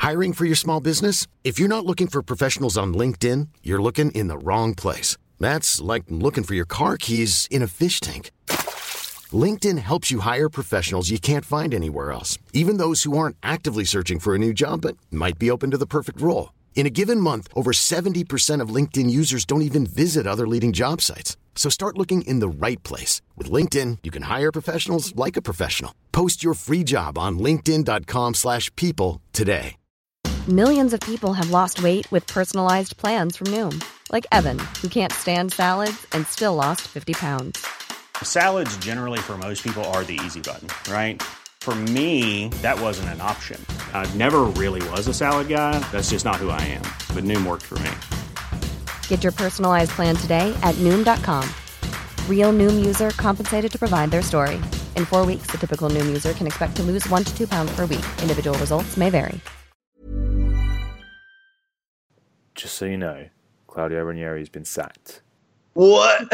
Hiring for your small business? If you're not looking for professionals on LinkedIn, you're looking in the wrong place. That's like looking for your car keys in a fish tank. LinkedIn helps you hire professionals you can't find anywhere else, even those who aren't actively searching for a new job but might be open to the perfect role. In a given month, over 70% of LinkedIn users don't even visit other leading job sites. So start looking in the right place. With LinkedIn, you can hire professionals like a professional. Post your free job on linkedin.com/people today. Millions of people have lost weight with personalized plans from Noom. Like Evan, who can't stand salads and still lost 50 pounds. Salads generally for most people are the easy button, right? For me, that wasn't an option. I never really was a salad guy. That's just not who I am. But Noom worked for me. Get your personalized plan today at Noom.com. Real Noom user compensated to provide their story. In 4 weeks, the typical Noom user can expect to lose 1 to 2 pounds per week. Individual results may vary. Just so you know, Claudio Ranieri has been sacked. What?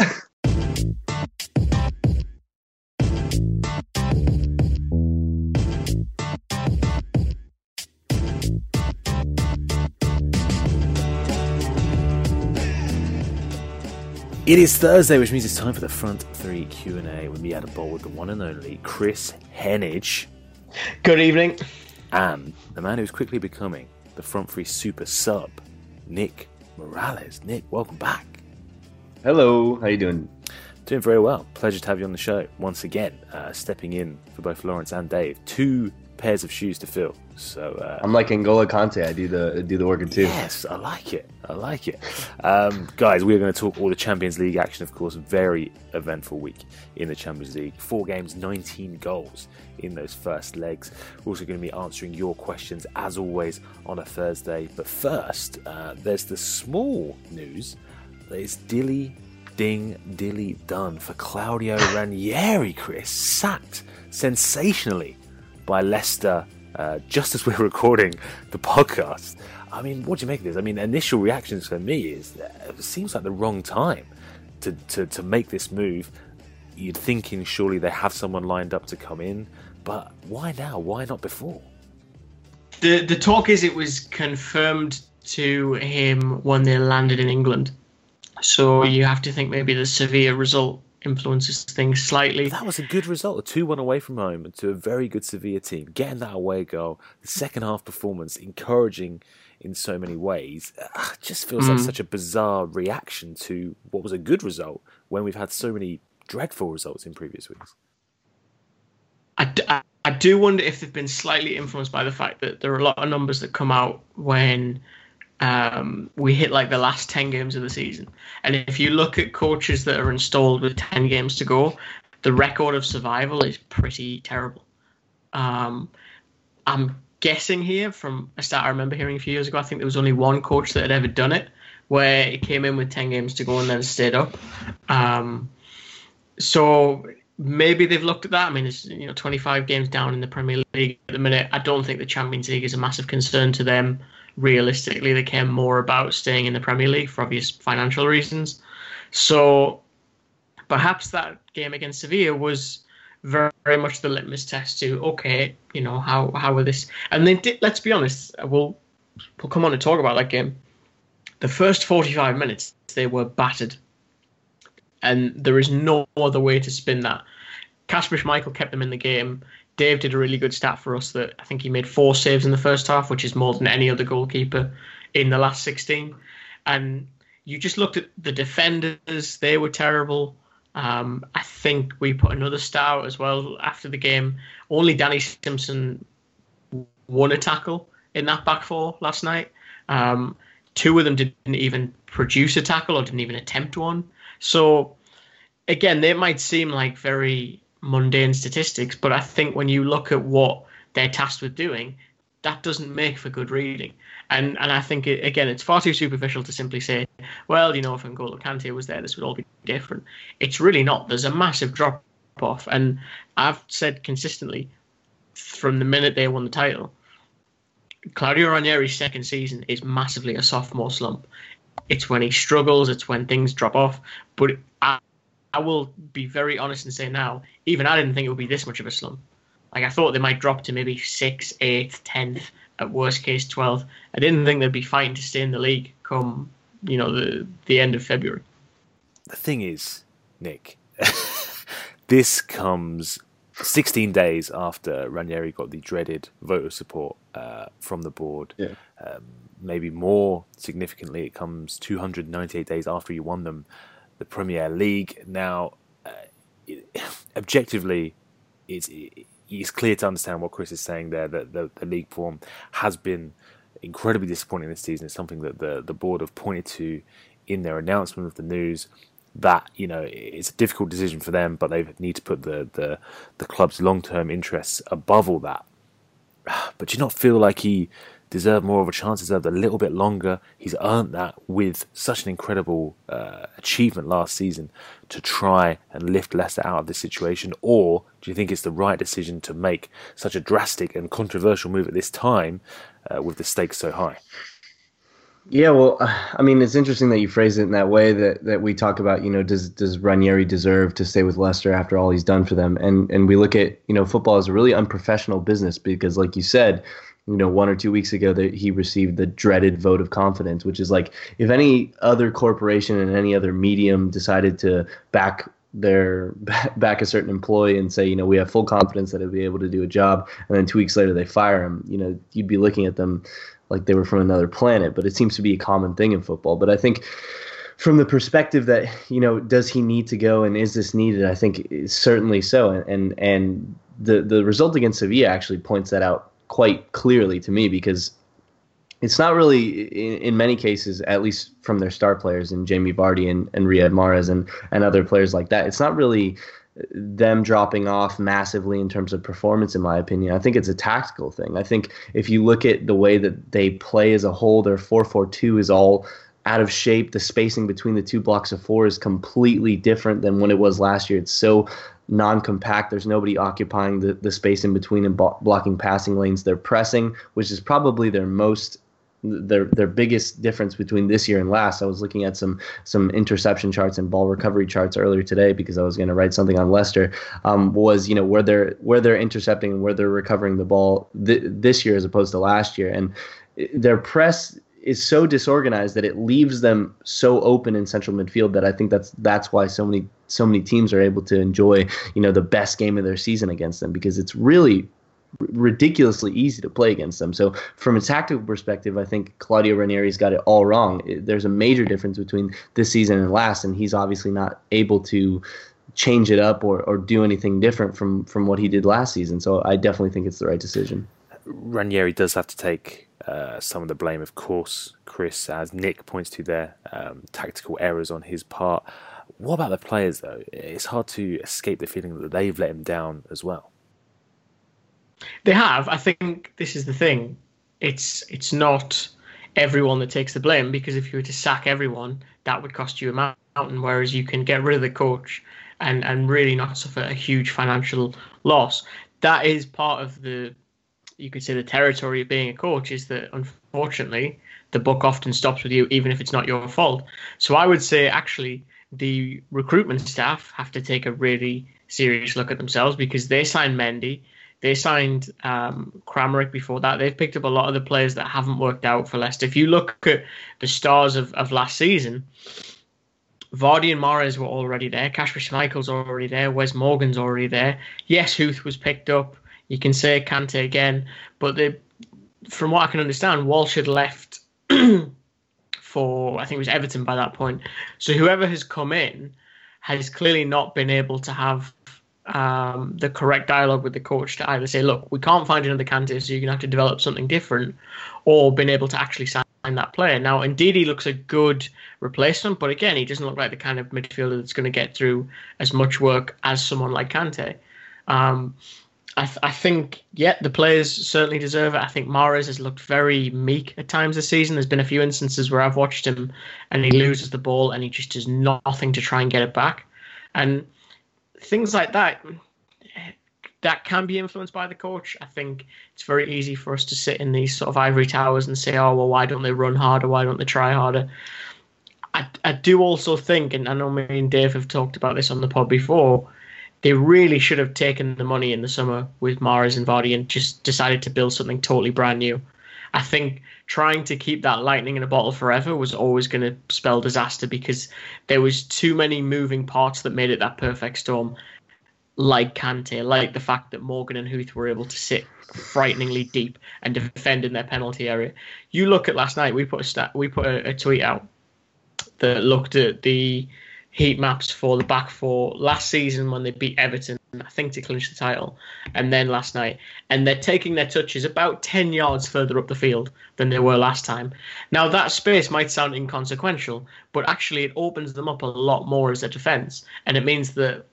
It is Thursday, which means it's time for the Front 3 Q&A with me, Adam Bolwood, the one and only Chris Henage. Good evening. And the man who's quickly becoming the Front 3 super sub, Nick Morales. Nick, welcome back. Hello, how you doing? Doing very well. Pleasure to have you on the show once again, stepping in for both Lawrence and Dave. 2 pairs of shoes to fill. So I'm like N'Golo Kante. I do the work too. Yes, I like it. Guys, we're going to talk all the Champions League action, of course. Very eventful week in the Champions League. 4 games, 19 goals in those first legs. We're also going to be answering your questions, as always, on a Thursday. But first, there's the small news. There's dilly done for Claudio Ranieri, Chris. Sacked sensationally by Leicester just as we're recording the podcast. I mean, what do you make of this? I mean, initial reactions for me is it seems like the wrong time to make this move. You're thinking surely they have someone lined up to come in, but why now? Why not before? The talk is it was confirmed to him when they landed in England. So you have to think maybe the Sevilla result influences things slightly. That was a good result, a 2-1 away from home to a very good Sevilla team. Getting that away goal, the second half performance, encouraging in so many ways. Just feels like such a bizarre reaction to what was a good result when we've had so many dreadful results in previous weeks. I do wonder if they've been slightly influenced by the fact that there are a lot of numbers that come out when we hit like the last 10 games of the season. And if you look at coaches that are installed with 10 games to go, the record of survival is pretty terrible. I'm guessing here from a stat I remember hearing a few years ago, I think there was only one coach that had ever done it, where it came in with 10 games to go and then stayed up. So maybe they've looked at that. I mean, it's 25 games down in the Premier League at the minute. I don't think the Champions League is a massive concern to them. Realistically, they care more about staying in the Premier League for obvious financial reasons. So perhaps that game against Sevilla was very, very much the litmus test to, okay, how are this? And then let's be honest, we'll come on to talk about that game. The first 45 minutes, they were battered. And there is no other way to spin that. Kasper Schmeichel kept them in the game. Dave did a really good stat for us that I think he made 4 saves in the first half, which is more than any other goalkeeper in the last 16. And you just looked at the defenders, they were terrible. I think we put another stat out as well after the game. Only Danny Simpson won a tackle in that back 4 last night. 2 of them didn't even produce a tackle or didn't even attempt one. So, again, they might seem like very mundane statistics, but I think when you look at what they're tasked with doing, that doesn't make for good reading. And I think, it's far too superficial to simply say, well, if N'Golo Kante was there, this would all be different. It's really not. There's a massive drop-off. And I've said consistently, from the minute they won the title, Claudio Ranieri's second season is massively a sophomore slump. It's when he struggles, it's when things drop off. But I will be very honest and say now, even I didn't think it would be this much of a slump. Like, I thought they might drop to maybe 6th, 8th, 10th, at worst case 12th. I didn't think they'd be fighting to stay in the league come, the end of February. The thing is, Nick, this comes 16 days after Ranieri got the dreaded vote of support from the board. Yeah. Maybe more significantly, it comes 298 days after he won them the Premier League. Now, objectively, it's clear to understand what Chris is saying there, that the league form has been incredibly disappointing this season. It's something that the board have pointed to in their announcement of the news, that it's a difficult decision for them, but they need to put the club's long-term interests above all that. But do you not feel like he deserved more of a chance, deserved a little bit longer? He's earned that with such an incredible achievement last season to try and lift Leicester out of this situation. Or do you think it's the right decision to make such a drastic and controversial move at this time with the stakes so high? Yeah, well, I mean, it's interesting that you phrase it in that way, that we talk about, does Ranieri deserve to stay with Leicester after all he's done for them? And we look at, football as a really unprofessional business because, like you said, 1 or 2 weeks ago that he received the dreaded vote of confidence, which is like if any other corporation and any other medium decided to back a certain employee and say, we have full confidence that he'll be able to do a job, and then 2 weeks later they fire him, you'd be looking at them like they were from another planet. But it seems to be a common thing in football. But I think from the perspective that, does he need to go and is this needed? I think it's certainly so. And the result against Sevilla actually points that out quite clearly to me, because it's not really, in many cases, at least from their star players in Jamie Vardy and Riyad Mahrez and other players like that, it's not really them dropping off massively in terms of performance, in my opinion. I think it's a tactical thing. I think if you look at the way that they play as a whole, their 4-4-2 is all out of shape. The spacing between the two blocks of four is completely different than when it was last year. It's so non-compact. There's nobody occupying the space in between and blocking passing lanes. They're pressing, which is probably their biggest difference between this year and last. I was looking at some interception charts and ball recovery charts earlier today because I was going to write something on Leicester. Was where they're intercepting and where they're recovering the ball this year as opposed to last year, and their press is so disorganized that it leaves them so open in central midfield that I think that's why so many teams are able to enjoy the best game of their season against them, because it's really ridiculously easy to play against them. So from a tactical perspective, I think Claudio Ranieri's got it all wrong. There's a major difference between this season and last, and he's obviously not able to change it up or do anything different from what he did last season. So I definitely think it's the right decision. Ranieri does have to take some of the blame, of course, Chris, as Nick points to there, tactical errors on his part. What about the players, though? It's hard to escape the feeling that they've let him down as well. They have. I think this is the thing. It's not everyone that takes the blame, because if you were to sack everyone, that would cost you a mountain, whereas you can get rid of the coach and really not suffer a huge financial loss. That is part of you could say the territory of being a coach, is that unfortunately the buck often stops with you, even if it's not your fault. So I would say actually the recruitment staff have to take a really serious look at themselves, because they signed Mendy. They signed Kramaric before that. They've picked up a lot of the players that haven't worked out for Leicester. If you look at the stars of last season, Vardy and Mahrez were already there. Kasper Schmeichel's already there. Wes Morgan's already there. Yes, Huth was picked up. You can say Kante again. But from what I can understand, Walsh had left for, I think it was Everton by that point. So whoever has come in has clearly not been able to have the correct dialogue with the coach to either say, look, we can't find another Kante, so you're going to have to develop something different, or been able to actually sign that player. Now, indeed, he looks a good replacement, but again, he doesn't look like the kind of midfielder that's going to get through as much work as someone like Kante. I think, the players certainly deserve it. I think Mahrez has looked very meek at times this season. There's been a few instances where I've watched him and he loses the ball and he just does nothing to try and get it back. And things like that can be influenced by the coach. I think it's very easy for us to sit in these sort of ivory towers and say, oh, well, why don't they run harder? Why don't they try harder? I do also think, and I know me and Dave have talked about this on the pod before, They really should have taken the money in the summer with Mahrez and Vardy and just decided to build something totally brand new. I think trying to keep that lightning in a bottle forever was always going to spell disaster because there was too many moving parts that made it that perfect storm. Like Kante, like the fact that Morgan and Huth were able to sit frighteningly deep and defend in their penalty area. You look at last night. We put a tweet out that looked at the heat maps for the back four last season when they beat Everton, I think, to clinch the title, and then last night. And they're taking their touches about 10 yards further up the field than they were last time. Now, that space might sound inconsequential, but actually it opens them up a lot more as a defence. And it means that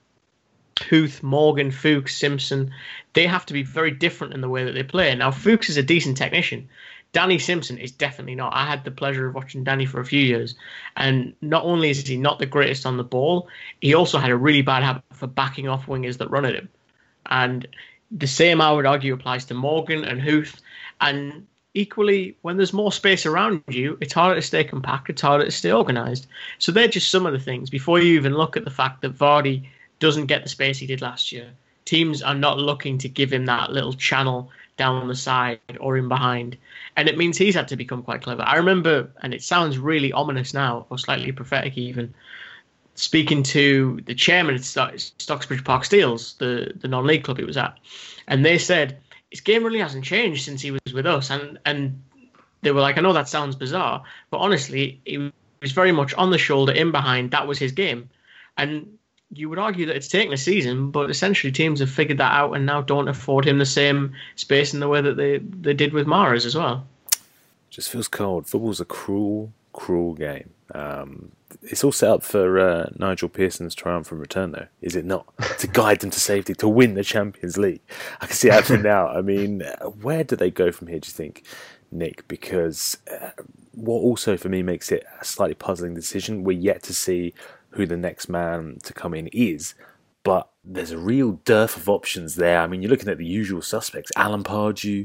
Huth, Morgan, Fuchs, Simpson, they have to be very different in the way that they play. Now, Fuchs is a decent technician. Danny Simpson is definitely not. I had the pleasure of watching Danny for a few years. And not only is he not the greatest on the ball, he also had a really bad habit for backing off wingers that run at him. And the same, I would argue, applies to Morgan and Huth. And equally, when there's more space around you, it's harder to stay compact, it's harder to stay organised. So they're just some of the things. Before you even look at the fact that Vardy doesn't get the space he did last year, teams are not looking to give him that little channel down the side or in behind. And it means he's had to become quite clever. I remember, and it sounds really ominous now, or slightly prophetic even, speaking to the chairman at Stocksbridge Park Steels, the non-league club he was at. And they said, his game really hasn't changed since he was with us. And they were like, I know that sounds bizarre, but honestly, he was very much on the shoulder, in behind. That was his game. And you would argue that it's taken a season, but essentially teams have figured that out and now don't afford him the same space in the way that they did with Mahrez as well. Just feels cold. Football's a cruel, cruel game. It's all set up for Nigel Pearson's triumphant return, though, is it not? To guide them to safety, to win the Champions League. I can see it happening now. I mean, where do they go from here, do you think, Nick? Because what also, for me, makes it a slightly puzzling decision, we're yet to see who the next man to come in is, but there's a real dearth of options there. I mean, you're looking at the usual suspects: Alan Pardew,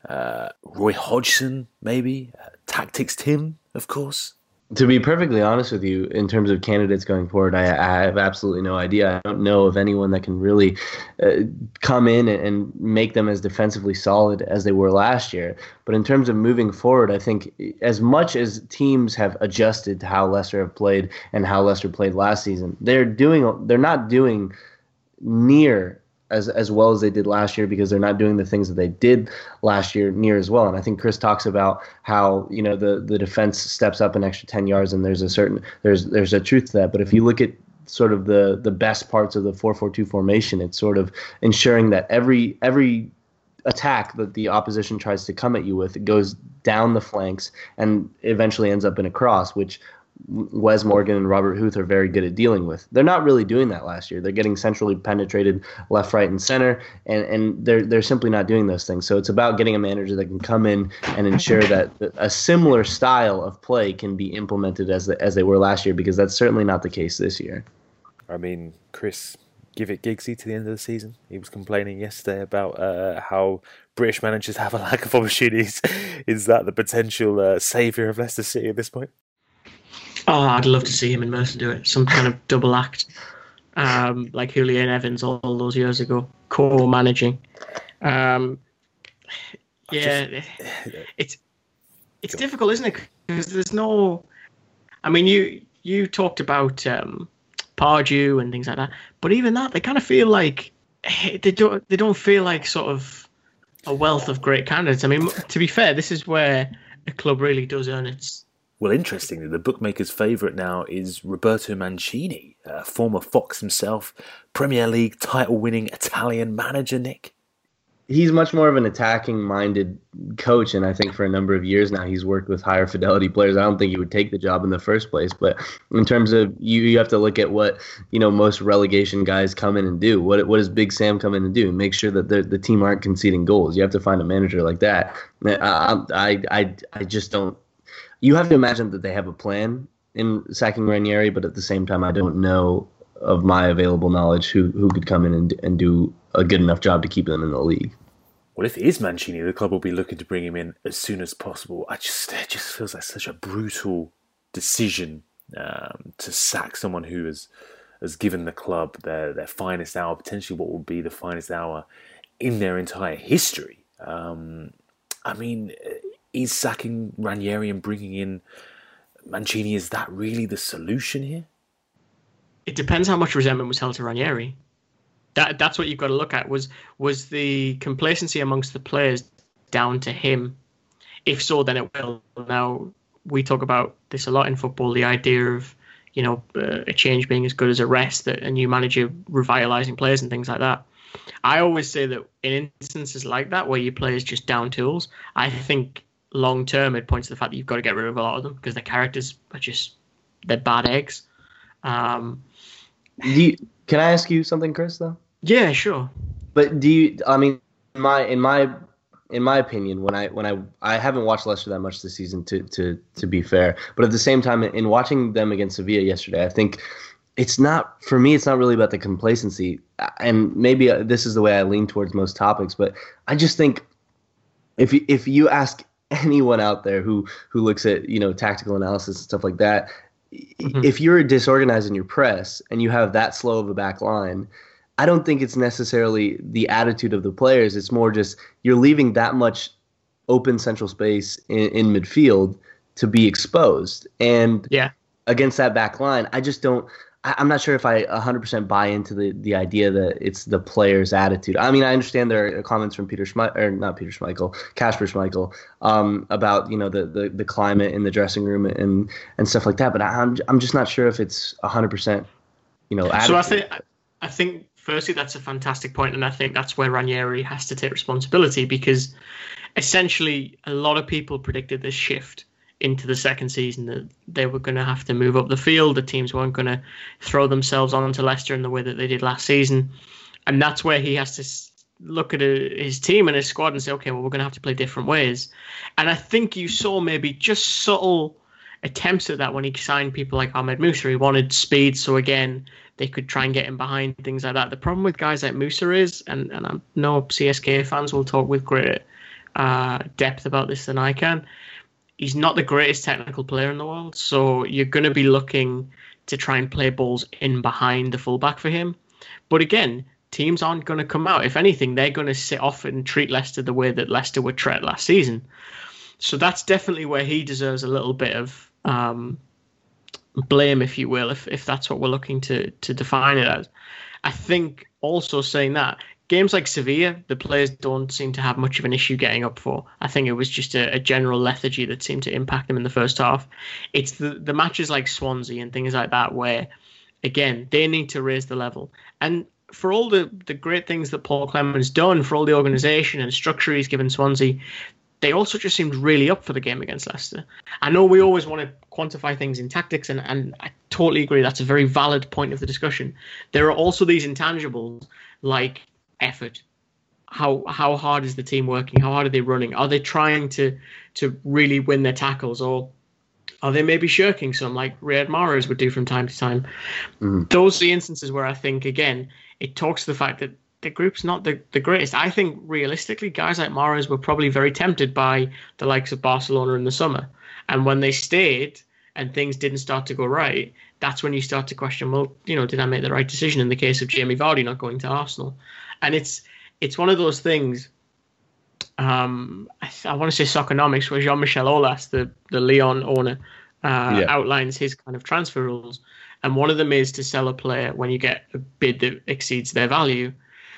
Roy Hodgson, maybe, Tactics Tim, of course. To be perfectly honest with you, in terms of candidates going forward, I have absolutely no idea. I don't know of anyone that can really come in and make them as defensively solid as they were last year. But in terms of moving forward, I think as much as teams have adjusted to how Leicester have played and how Leicester played last season, they're not doing near as well as they did last year, because they're not doing the things that they did last year near as well. And I think Chris talks about how, you know, the defense steps up an extra 10 yards, and there's a truth to that. But if you look at sort of the best parts of the 4-4-2 formation, it's sort of ensuring that every attack that the opposition tries to come at you with, it goes down the flanks and eventually ends up in a cross, which Wes Morgan and Robert Huth are very good at dealing with. They're not really doing that last year. They're getting centrally penetrated left, right, and center, and they're simply not doing those things. So it's about getting a manager that can come in and ensure that a similar style of play can be implemented as they were last year, because that's certainly not the case this year. I mean, Chris, give it Giggsy to the end of the season. He was complaining yesterday about how British managers have a lack of opportunities. Is that the potential saviour of Leicester City at this point? Oh, I'd love to see him and Mercer do it. Some kind of double act, like Julian Evans all those years ago, co-managing. It's difficult, isn't it? Because there's no. I mean, you talked about Pardew and things like that, but even that, they kind of feel like they don't feel like sort of a wealth of great candidates. I mean, to be fair, this is where a club really does earn its. Well, interestingly, the bookmaker's favourite now is Roberto Mancini, former Fox himself, Premier League title-winning Italian manager, Nick. He's much more of an attacking-minded coach, and I think for a number of years now he's worked with higher fidelity players. I don't think he would take the job in the first place, but in terms of you have to look at what, you know, most relegation guys come in and do. What does Big Sam come in and do? Make sure that the team aren't conceding goals. You have to find a manager like that. I just don't. You have to imagine that they have a plan in sacking Ranieri, but at the same time, I don't know of my available knowledge who could come in and do a good enough job to keep them in the league. Well, if it is Mancini, the club will be looking to bring him in as soon as possible. It just feels like such a brutal decision to sack someone who has has given the club their finest hour, potentially what will be the finest hour in their entire history. I mean, is sacking Ranieri and bringing in Mancini, is that really the solution here? It depends how much resentment was held to Ranieri. That's what you've got to look at. Was the complacency amongst the players down to him? If so, then it will. Now, we talk about this a lot in football, the idea of, a change being as good as a rest, that a new manager revitalising players and things like that. I always say that in instances like that, where your players just down tools, I think long term it points to the fact that you've got to get rid of a lot of them because their characters are they're bad eggs. Can I ask you something, Chris, though? Yeah, sure. But in my opinion, when I haven't watched Leicester that much this season to be fair, but at the same time, in watching them against Sevilla yesterday, I think it's not really about the complacency, and maybe this is the way I lean towards most topics, but I just think if you ask anyone out there who looks at tactical analysis and stuff like that, if you're disorganized in your press and you have that slow of a back line, I don't think it's necessarily the attitude of the players. It's more just you're leaving that much open central space in midfield to be exposed. And against that back line, I'm not sure if I 100% buy into the idea that it's the players' attitude. I mean, I understand there are comments from Kasper Schmeichel, about the climate in the dressing room and stuff like that. But I'm just not sure if it's 100% attitude. So I think firstly that's a fantastic point, and I think that's where Ranieri has to take responsibility, because essentially a lot of people predicted this shift into the second season, that they were going to have to move up the field. The teams weren't going to throw themselves onto Leicester in the way that they did last season. And that's where he has to look at his team and his squad and say, okay, well, we're going to have to play different ways. And I think you saw maybe just subtle attempts at that when he signed people like Ahmed Musa. He wanted speed, so again, they could try and get him behind, things like that. The problem with guys like Musa is, and I know CSK fans will talk with greater depth about this than I can, he's not the greatest technical player in the world, so you're going to be looking to try and play balls in behind the fullback for him. But again, teams aren't going to come out. If anything, they're going to sit off and treat Leicester the way that Leicester were treated last season. So that's definitely where he deserves a little bit of blame, if you will, if that's what we're looking to define it as. I think also saying that, games like Sevilla, the players don't seem to have much of an issue getting up for. I think it was just a general lethargy that seemed to impact them in the first half. It's the matches like Swansea and things like that where, again, they need to raise the level. And for all the great things that Paul Clement's done, for all the organisation and structure he's given Swansea, they also just seemed really up for the game against Leicester. I know we always want to quantify things in tactics, and I totally agree. That's a very valid point of the discussion. There are also these intangibles like effort. How hard is the team working? How hard are they running? Are they trying to really win their tackles, or are they maybe shirking some like Riyad Mahrez would do from time to time? Those are the instances where I think, again, it talks to the fact that the group's not the greatest. I think realistically, guys like Mahrez were probably very tempted by the likes of Barcelona in the summer. And when they stayed and things didn't start to go right, that's when you start to question, well, did I make the right decision in the case of Jamie Vardy not going to Arsenal? And it's one of those things, I want to say Soccernomics, where Jean-Michel Aulas, the Lyon owner, outlines his kind of transfer rules. And one of them is to sell a player when you get a bid that exceeds their value.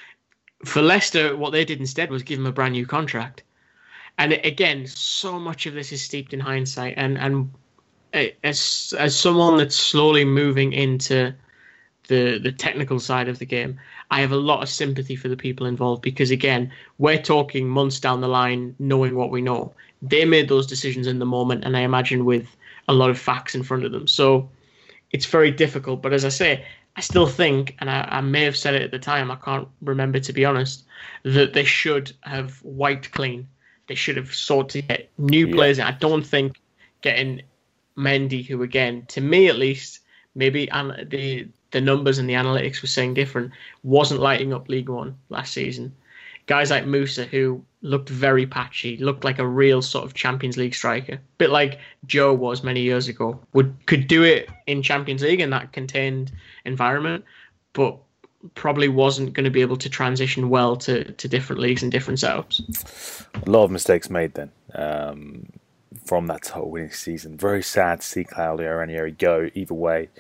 For Leicester, what they did instead was give him a brand new contract. And again, so much of this is steeped in hindsight. And as someone that's slowly moving into the technical side of the game, I have a lot of sympathy for the people involved, because again, we're talking months down the line, knowing what we know. They made those decisions in the moment, and I imagine with a lot of facts in front of them. So it's very difficult. But as I say, I still think, and I may have said it at the time, I can't remember to be honest, that they should have wiped clean. They should have sought to get new players. I don't think getting Mendy, who again, to me at least, maybe the numbers and the analytics were saying different, wasn't lighting up League One last season. Guys like Musa, who looked very patchy, looked like a real sort of Champions League striker, bit like Joe was many years ago. Could do it in Champions League in that contained environment, but probably wasn't going to be able to transition well to different leagues and different setups. A lot of mistakes made then from that title winning season. Very sad to see Claudio Ranieri go either way.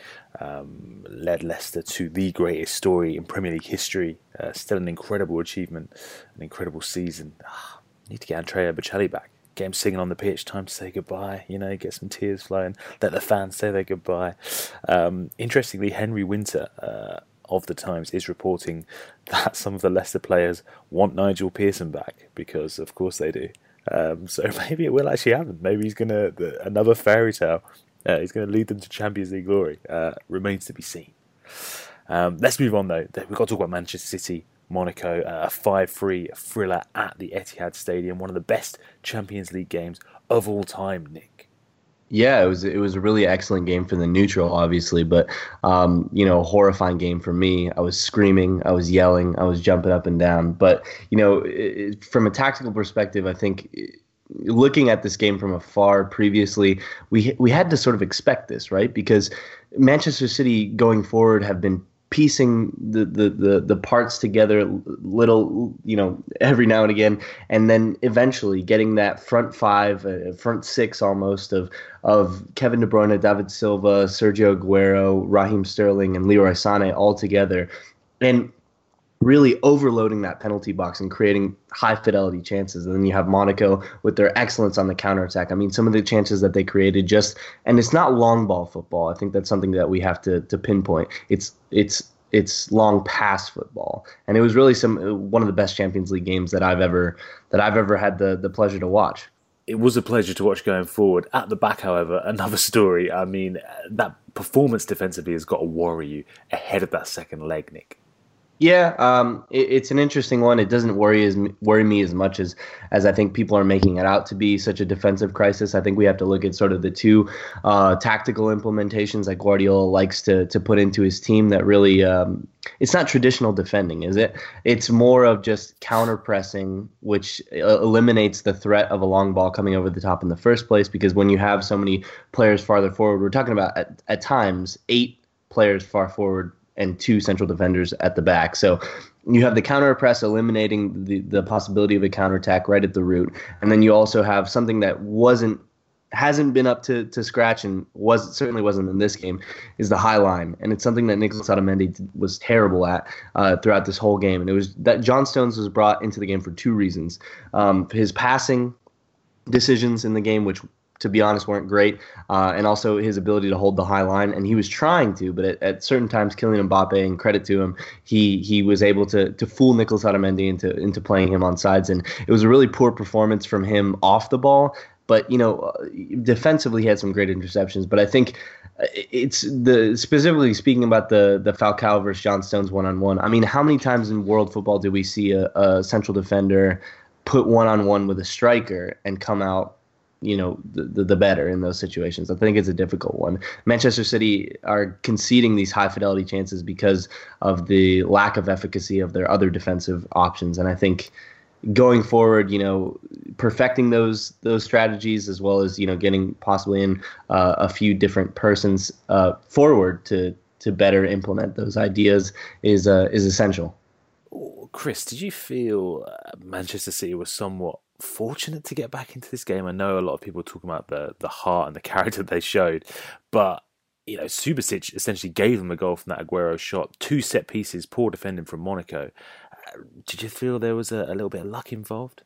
Led Leicester to the greatest story in Premier League history. Still an incredible achievement, an incredible season. Need to get Andrea Bocelli back. Get him singing on the pitch. Time to say goodbye. Get some tears flowing. Let the fans say their goodbye. Interestingly, Henry Winter of the Times is reporting that some of the Leicester players want Nigel Pearson back because, of course, they do. So maybe it will actually happen. Maybe he's going to another fairy tale. He's going to lead them to Champions League glory. Remains to be seen. Let's move on, though. We've got to talk about Manchester City, Monaco, a 5-3 thriller at the Etihad Stadium. One of the best Champions League games of all time, Nick. Yeah, it was a really excellent game for the neutral, obviously, but a horrifying game for me. I was screaming, I was yelling, I was jumping up and down. But from a tactical perspective, I think looking at this game from afar previously, we had to sort of expect this, right? Because Manchester City going forward have been piecing the parts together little, every now and again, and then eventually getting that front five, front six almost of Kevin De Bruyne, David Silva, Sergio Aguero, Raheem Sterling, and Leroy Sané all together, and really overloading that penalty box and creating high-fidelity chances. And then you have Monaco with their excellence on the counterattack. I mean, some of the chances that they created and it's not long ball football. I think that's something that we have to pinpoint. It's long pass football. And it was really one of the best Champions League games that I've ever had the pleasure to watch. It was a pleasure to watch going forward. At the back, however, another story. I mean, that performance defensively has got to worry you ahead of that second leg, Nick. Yeah, it's an interesting one. It doesn't worry me as much as I think people are making it out to be such a defensive crisis. I think we have to look at sort of the two tactical implementations that Guardiola likes to put into his team that really it's not traditional defending, is it? It's more of just counter pressing, which eliminates the threat of a long ball coming over the top in the first place, because when you have so many players farther forward, we're talking about at times 8 players far forward and 2 central defenders at the back. So you have the counter press eliminating the possibility of a counterattack right at the root. And then you also have something that hasn't been up to scratch and certainly wasn't in this game, is the high line. And it's something that Nicolas Otamendi was terrible at throughout this whole game. And it was that John Stones was brought into the game for 2 reasons. His passing decisions in the game, which to be honest, weren't great, and also his ability to hold the high line. And he was trying to, but at certain times, Kylian Mbappe, and credit to him, he was able to fool Nicolas Otamendi into playing him on sides. And it was a really poor performance from him off the ball. But, defensively, he had some great interceptions. But I think it's specifically speaking about the Falcao versus John Stones one-on-one. I mean, how many times in world football do we see a central defender put one-on-one with a striker and come out the better in those situations? I think it's a difficult one. Manchester City are conceding these high fidelity chances because of the lack of efficacy of their other defensive options. And I think going forward, perfecting those strategies, as well as, getting possibly in a few different persons forward to better implement those ideas is essential. Chris, did you feel Manchester City was somewhat fortunate to get back into this game? I know a lot of people talk about the heart and the character they showed, but Subasic essentially gave them a goal from that Aguero shot, 2 set pieces, poor defending from Monaco. Did you feel there was a little bit of luck involved?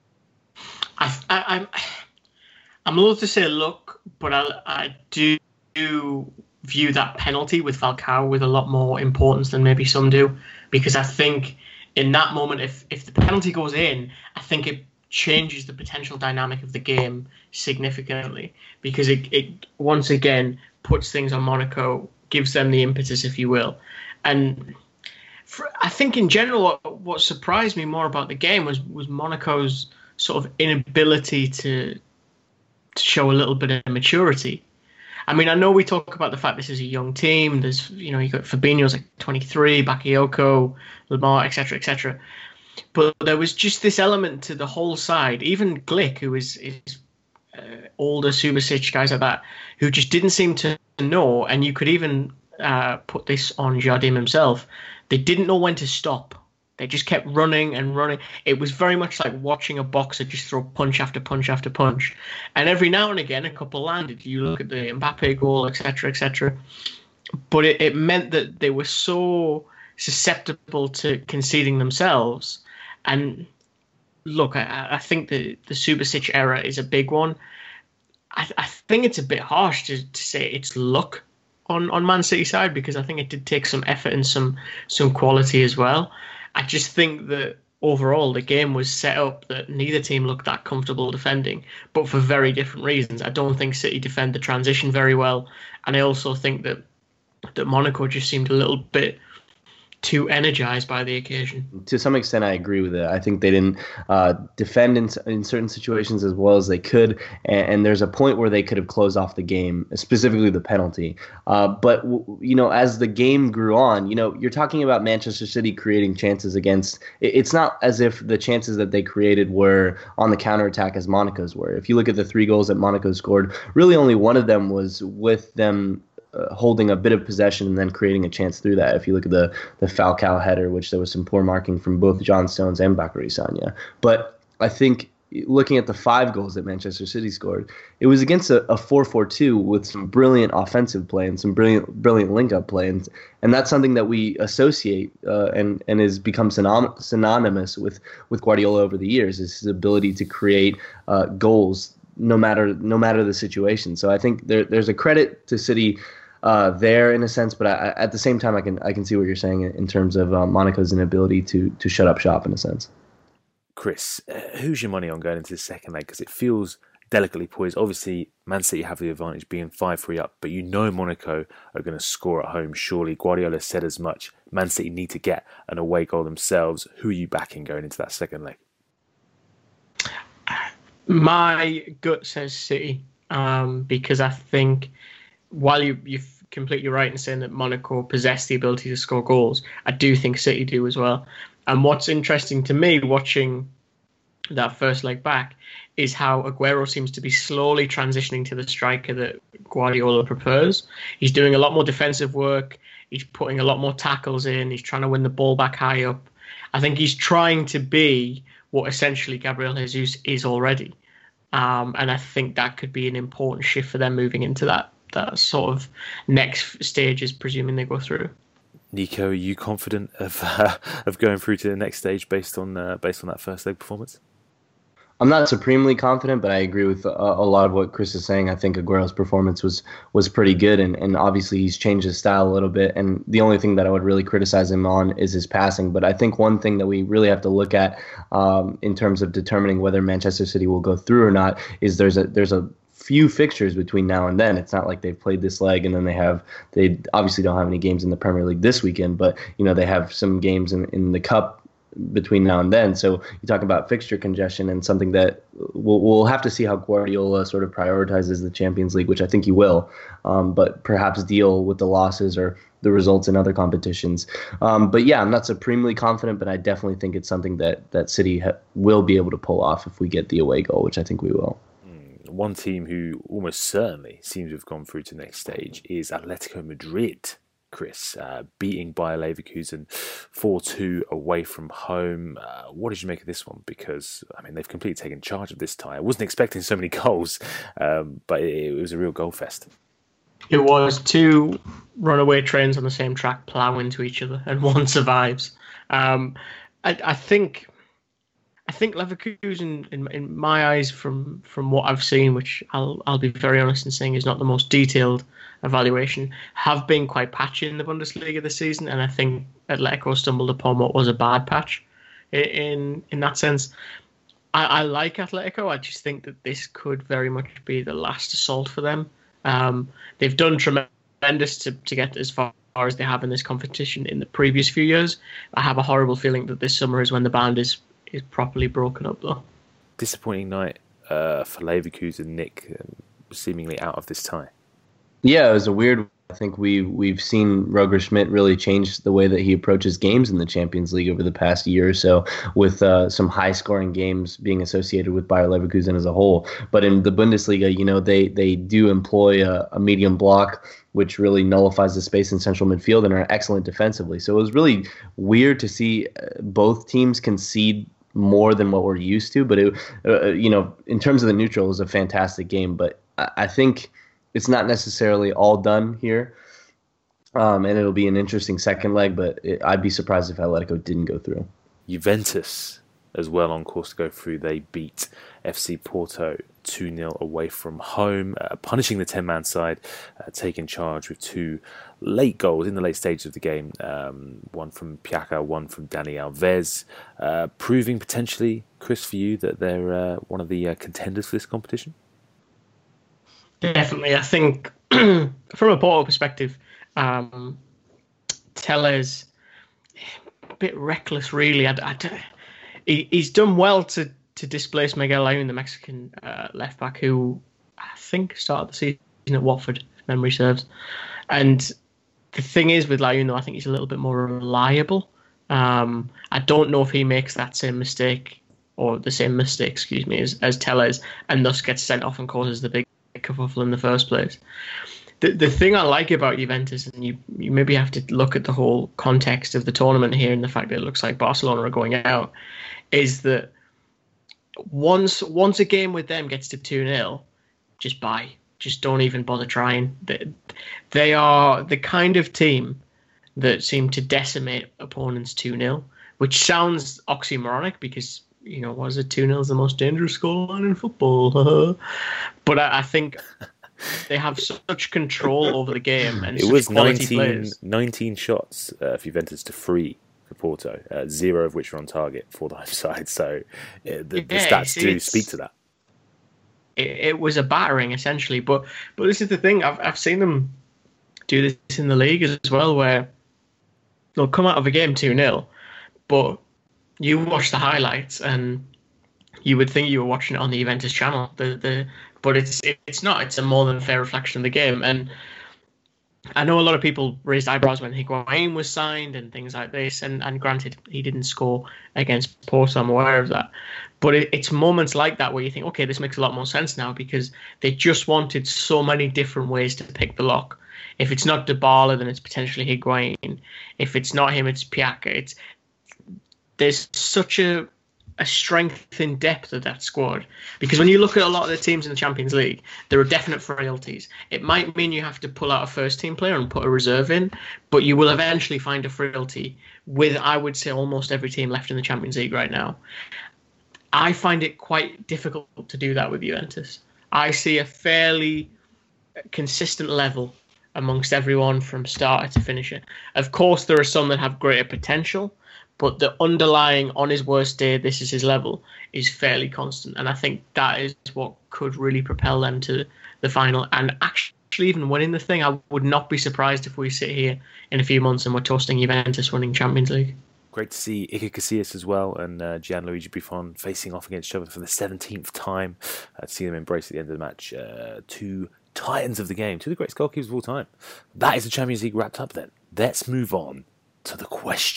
I'm loath to say luck, but I do view that penalty with Falcao with a lot more importance than maybe some do, because I think in that moment, if the penalty goes in, I think it changes the potential dynamic of the game significantly, because it once again puts things on Monaco, gives them the impetus, if you will. And I think in general, what surprised me more about the game was Monaco's sort of inability to show a little bit of maturity. I mean, I know we talk about the fact this is a young team. There's, you got Fabinho's like 23, Bakayoko, Lamar, etc., etc. But there was just this element to the whole side. Even Glick, who is older, Subasic, guys like that, who just didn't seem to know. And you could even put this on Jardim himself. They didn't know when to stop. They just kept running and running. It was very much like watching a boxer just throw punch after punch after punch. And every now and again, a couple landed. You look at the Mbappe goal, etc., etc. But it meant that they were so susceptible to conceding themselves. And look, I think the Subasic era is a big one. I think it's a bit harsh to say it's luck on Man City side, because I think it did take some effort and some quality as well. I just think that overall the game was set up that neither team looked that comfortable defending, but for very different reasons. I don't think City defend the transition very well, and I also think that Monaco just seemed a little bit too energized by the occasion. To some extent, I agree with it. I think they didn't defend in certain situations as well as they could, and there's a point where they could have closed off the game, specifically the penalty. But as the game grew on, you're talking about Manchester City creating chances against. It's not as if the chances that they created were on the counterattack as Monaco's were. If you look at the 3 goals that Monaco scored, really only one of them was with them holding a bit of possession and then creating a chance through that. If you look at the Falcao header, which there was some poor marking from both John Stones and Bacary Sagna. But I think looking at the 5 goals that Manchester City scored, it was against a 4-4-2 with some brilliant offensive play and some brilliant link-up play. And that's something that we associate and has become synonymous with Guardiola over the years, is his ability to create goals no matter the situation. So I think there's a credit to City there in a sense, but at the same time, I can see what you're saying in terms of Monaco's inability to shut up shop in a sense. Chris, who's your money on going into the second leg? Because it feels delicately poised. Obviously, Man City have the advantage being 5-3 up, but Monaco are going to score at home, surely. Guardiola said as much. Man City need to get an away goal themselves. Who are you backing going into that second leg? My gut says City, because I think while you're completely right in saying that Monaco possess the ability to score goals, I do think City do as well. And what's interesting to me watching that first leg back is how Aguero seems to be slowly transitioning to the striker that Guardiola prefers. He's doing a lot more defensive work. He's putting a lot more tackles in. He's trying to win the ball back high up. I think he's trying to be what essentially Gabriel Jesus is already. And I think that could be an important shift for them moving into that sort of next stages, presuming they go through. Nico, are you confident of going through to the next stage based on that first leg performance? I'm not supremely confident, but I agree with a lot of what Chris is saying. I think Aguero's performance was pretty good, and obviously he's changed his style a little bit. And the only thing that I would really criticize him on is his passing. But I think one thing that we really have to look at in terms of determining whether Manchester City will go through or not is there's a few fixtures between now and then. It's not like they've played this leg and then they obviously don't have any games in the Premier League this weekend, but they have some games in the Cup between now and then. So you talk about fixture congestion, and something that we'll have to see how Guardiola sort of prioritizes the Champions League, which I think he will, but perhaps deal with the losses or the results in other competitions. But yeah, I'm not supremely confident, but I definitely think it's something that City will be able to pull off if we get the away goal, which I think we will. One team who almost certainly seems to have gone through to the next stage is Atletico Madrid. Chris, beating Bayer Leverkusen 4-2 away from home. What did you make of this one? Because, they've completely taken charge of this tie. I wasn't expecting so many goals, but it was a real goal fest. It was 2 runaway trains on the same track plough into each other, and one survives. I think Leverkusen, in my eyes, from what I've seen, which I'll be very honest in saying is not the most detailed evaluation, have been quite patchy in the Bundesliga this season, and I think Atletico stumbled upon what was a bad patch in that sense. I like Atletico. I just think that this could very much be the last assault for them. They've done tremendous to get as far as they have in this competition in the previous few years. I have a horrible feeling that this summer is when the band is properly broken up, though. Disappointing night for Leverkusen, Nick, seemingly out of this tie. Yeah, it was a weird think we've seen Roger Schmidt really change the way that he approaches games in the Champions League over the past year or so, with some high-scoring games being associated with Bayer Leverkusen as a whole. But in the Bundesliga, they do employ a medium block, which really nullifies the space in central midfield and are excellent defensively. So it was really weird to see both teams concede more than what we're used to. But in terms of the neutral, it was a fantastic game. But I think it's not necessarily all done here, and it'll be an interesting second leg. But I'd be surprised if Atletico didn't go through. Juventus as well on course to go through. They beat FC Porto 2-0 away from home, punishing the 10-man side, taking charge with 2 late goals in the late stages of the game, one from Piaka, one from Dani Alves, proving potentially, Chris, for you, that they're one of the contenders for this competition? Definitely. I think from a Porto perspective, Tellez, a bit reckless, really. He's done well to displace Miguel Layún, the Mexican left back, who I think started the season at Watford, if memory serves. And the thing is with Layún, though, I think he's a little bit more reliable. I don't know if he makes that same mistake, or the same mistake, as Tellez, and thus gets sent off and causes the big kerfuffle in the first place. The thing I like about Juventus, and you maybe have to look at the whole context of the tournament here and the fact that it looks like Barcelona are going out, is that once a game with them gets to 2-0, just don't even bother trying. They are the kind of team that seem to decimate opponents 2-0, which sounds oxymoronic because, what is it? 2-0 is the most dangerous scoreline in football. But I think they have such control over the game. And it was 19 shots for Juventus to 3 for Porto, 0 of which are on target for the home side. So the stats do speak to that. It was a battering, essentially. But this is the thing. I've seen them do this in the league as well, where they'll come out of a game 2-0, but you watch the highlights and you would think you were watching it on the Juventus channel. But it's not. It's a more than fair reflection of the game. And I know a lot of people raised eyebrows when Higuain was signed and things like this. And granted, he didn't score against Porto. I'm aware of that. But it's moments like that where you think, okay, this makes a lot more sense now, because they just wanted so many different ways to pick the lock. If it's not Dybala, then it's potentially Higuain. If it's not him, it's Piaka. There's such a strength in depth of that squad, because when you look at a lot of the teams in the Champions League, there are definite frailties. It might mean you have to pull out a first team player and put a reserve in, but you will eventually find a frailty with, I would say, almost every team left in the Champions League right now. I find it quite difficult to do that with Juventus. I see a fairly consistent level amongst everyone from starter to finisher. Of course, there are some that have greater potential, but the underlying, on his worst day, this is his level, is fairly constant. And I think that is what could really propel them to the final. And actually, even winning the thing, I would not be surprised if we sit here in a few months and we're toasting Juventus winning Champions League. Great to see Iker Casillas as well and Gianluigi Buffon facing off against each other for the 17th time. To see them embrace at the end of the match. 2 titans of the game, 2 of the greatest goalkeepers of all time. That is the Champions League wrapped up then. Let's move on to the question.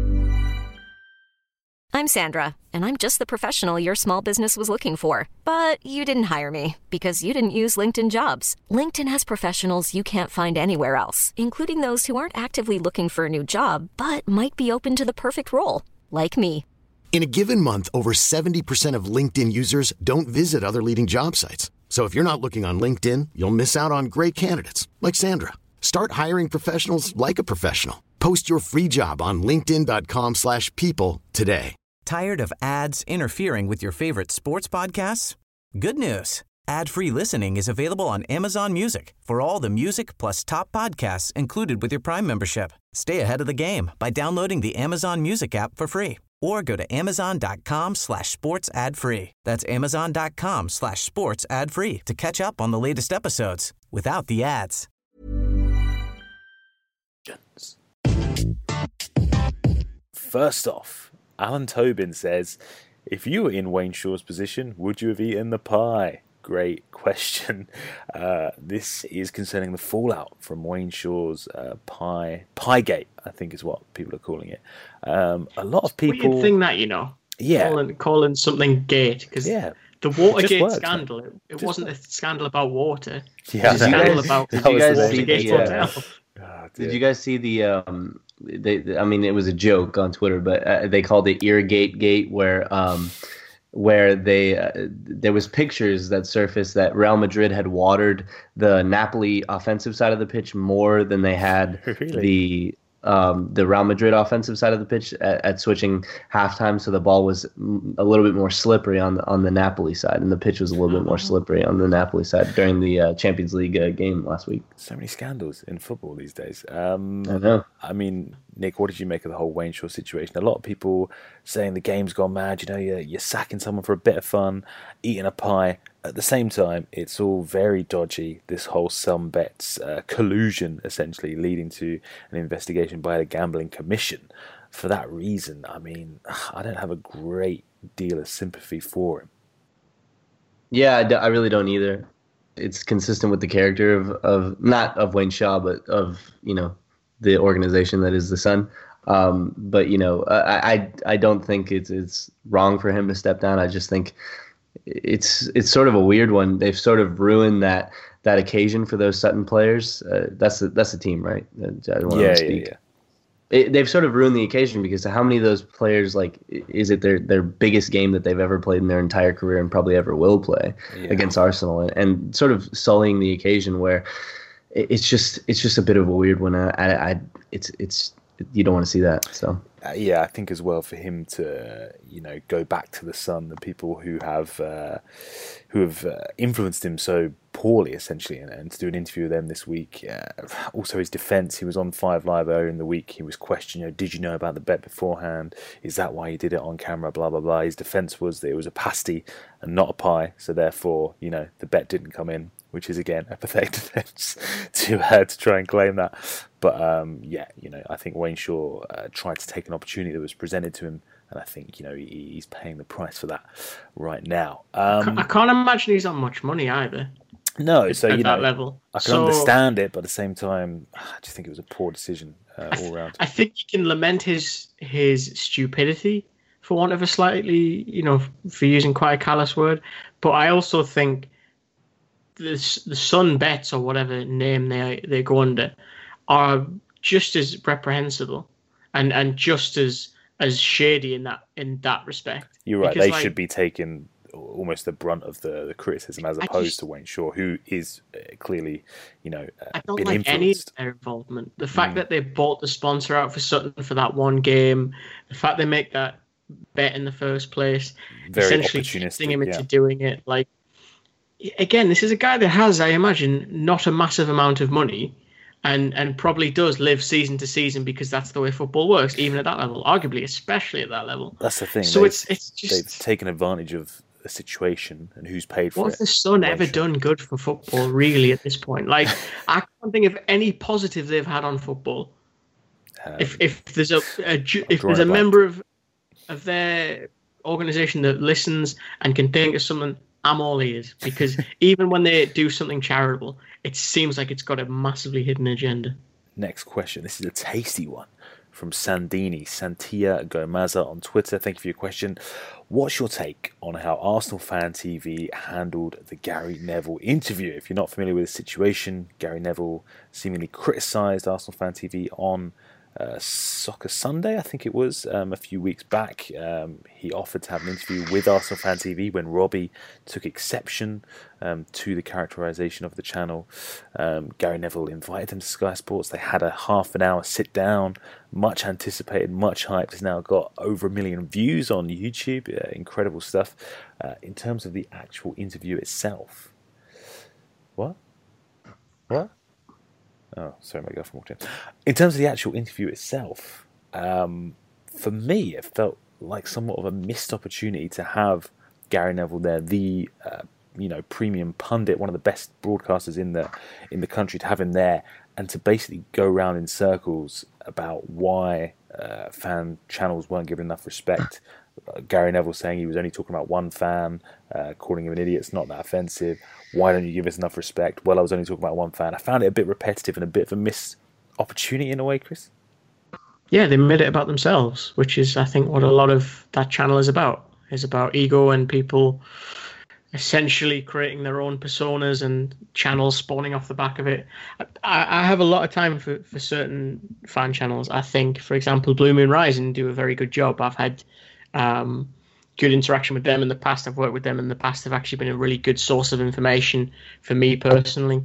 I'm Sandra, and I'm just the professional your small business was looking for. But you didn't hire me because you didn't use LinkedIn Jobs. LinkedIn has professionals you can't find anywhere else, including those who aren't actively looking for a new job, but might be open to the perfect role, like me. In a given month, over 70% of LinkedIn users don't visit other leading job sites. So if you're not looking on LinkedIn, you'll miss out on great candidates like Sandra. Start hiring professionals like a professional. Post your free job on linkedin.com/people today. Tired of ads interfering with your favorite sports podcasts? Good news. Ad-free listening is available on Amazon Music for all the music plus top podcasts included with your Prime membership. Stay ahead of the game by downloading the Amazon Music app for free or go to amazon.com/sports ad free. That's amazon.com/sports ad free to catch up on the latest episodes without the ads. First off, Alan Tobin says, if you were in Wayne Shaw's position, would you have eaten the pie? great question. This is concerning the fallout from Wayne Shaw's Piegate, I think is what people are calling it. A lot of people... Weird thing that, calling something gate, because the Watergate scandal, it wasn't a scandal about water. Yeah, it was a scandal about... Did you guys see the... I mean, it was a joke on Twitter, but they called it Irrigate Gate, where there was pictures that surfaced that Real Madrid had watered the Napoli offensive side of the pitch more than they had the Real Madrid offensive side of the pitch at switching halftime. So the ball was a little bit more slippery on the Napoli side, and the pitch was a little bit more slippery on the Napoli side during the Champions League game last week. So many scandals in football these days. I know. I mean, Nick, what did you make of the whole Wayne Shaw situation? A lot of people saying the game's gone mad. You're sacking someone for a bit of fun, eating a pie. At the same time, it's all very dodgy, this whole Sunbets collusion, essentially, leading to an investigation by the Gambling Commission. For that reason, I mean, I don't have a great deal of sympathy for him. Yeah, I really don't either. It's consistent with the character of not of Wayne Shaw, but of, the organization that is the Sun. But, I don't think it's wrong for him to step down. I just think it's sort of a weird one. They've sort of ruined that occasion for those Sutton players. That's the team, right? I don't want to speak. Yeah. They've sort of ruined the occasion, because how many of those players, is it their biggest game that they've ever played in their entire career and probably ever will play against Arsenal, and sort of sullying the occasion where it's just a bit of a weird one. It's you don't want to see that. So I think as well, for him to go back to the Sun, the people who have influenced him so poorly, essentially, and to do an interview with them this week. Also, his defence. He was on 5 Live earlier in the week. He was questioned. Did you know about the bet beforehand? Is that why you did it on camera? Blah blah blah. His defence was that it was a pasty and not a pie. So therefore, the bet didn't come in, which is again a pathetic defence to try and claim that. But I think Wayne Shaw tried to take an opportunity that was presented to him, and I think he's paying the price for that right now. I can't imagine he's on much money either. No, so at that level, I can understand it, but at the same time, I just think it was a poor decision all around. I think you can lament his stupidity, for want of a slightly, for using quite a callous word. But I also think the Sun bets, or whatever name they go under, are just as reprehensible and just as shady in that respect. You're right. Because they should be taking almost the brunt of the criticism, as opposed to Wayne Shaw, who is clearly, I don't been like influenced. any of their involvement. The fact that they bought the sponsor out for Sutton for that one game, the fact they make that bet in the first place, very essentially opportunistic, him into doing it. Again, this is a guy that has, I imagine, not a massive amount of money, and probably does live season to season, because that's the way football works, even at that level, arguably, especially at that level. That's the thing. So it's just, they've taken advantage of the situation and who's paid for it. What has the Sun ever done good for football, really, at this point? I can't think of any positive they've had on football. If there's a member of their organisation that listens and can think of something, I'm all ears, because even when they do something charitable, it seems like it's got a massively hidden agenda. Next question. This is a tasty one from Sandini, Santia Gomaza on Twitter. Thank you for your question. What's your take on how Arsenal Fan TV handled the Gary Neville interview? If you're not familiar with the situation, Gary Neville seemingly criticised Arsenal Fan TV on Soccer Sunday, I think it was, a few weeks back. He offered to have an interview with Arsenal Fan TV when Robbie took exception to the characterisation of the channel. Gary Neville invited him to Sky Sports. They had a half an hour sit down, much anticipated, much hyped. It's now got over 1 million views on YouTube. Incredible stuff. In terms of the actual interview itself, what? Oh, sorry, my girlfriend walked in. In terms of the actual interview itself, for me, it felt like somewhat of a missed opportunity to have Gary Neville there, the premium pundit, one of the best broadcasters in the country, to have him there and to basically go around in circles about why fan channels weren't given enough respect Gary Neville saying he was only talking about one fan, calling him an idiot. It's not that offensive. Why don't you give us enough respect? Well, I was only talking about one fan. I found it a bit repetitive and a bit of a missed opportunity in a way, Chris. Yeah, they made it about themselves, which is, I think, what a lot of that channel is about. It's about ego and people essentially creating their own personas and channels spawning off the back of it. I have a lot of time for certain fan channels. I think, for example, Blue Moon Rising do a very good job. I've had good interaction with them in the past. I've worked with them in the past. They've actually been a really good source of information for me personally.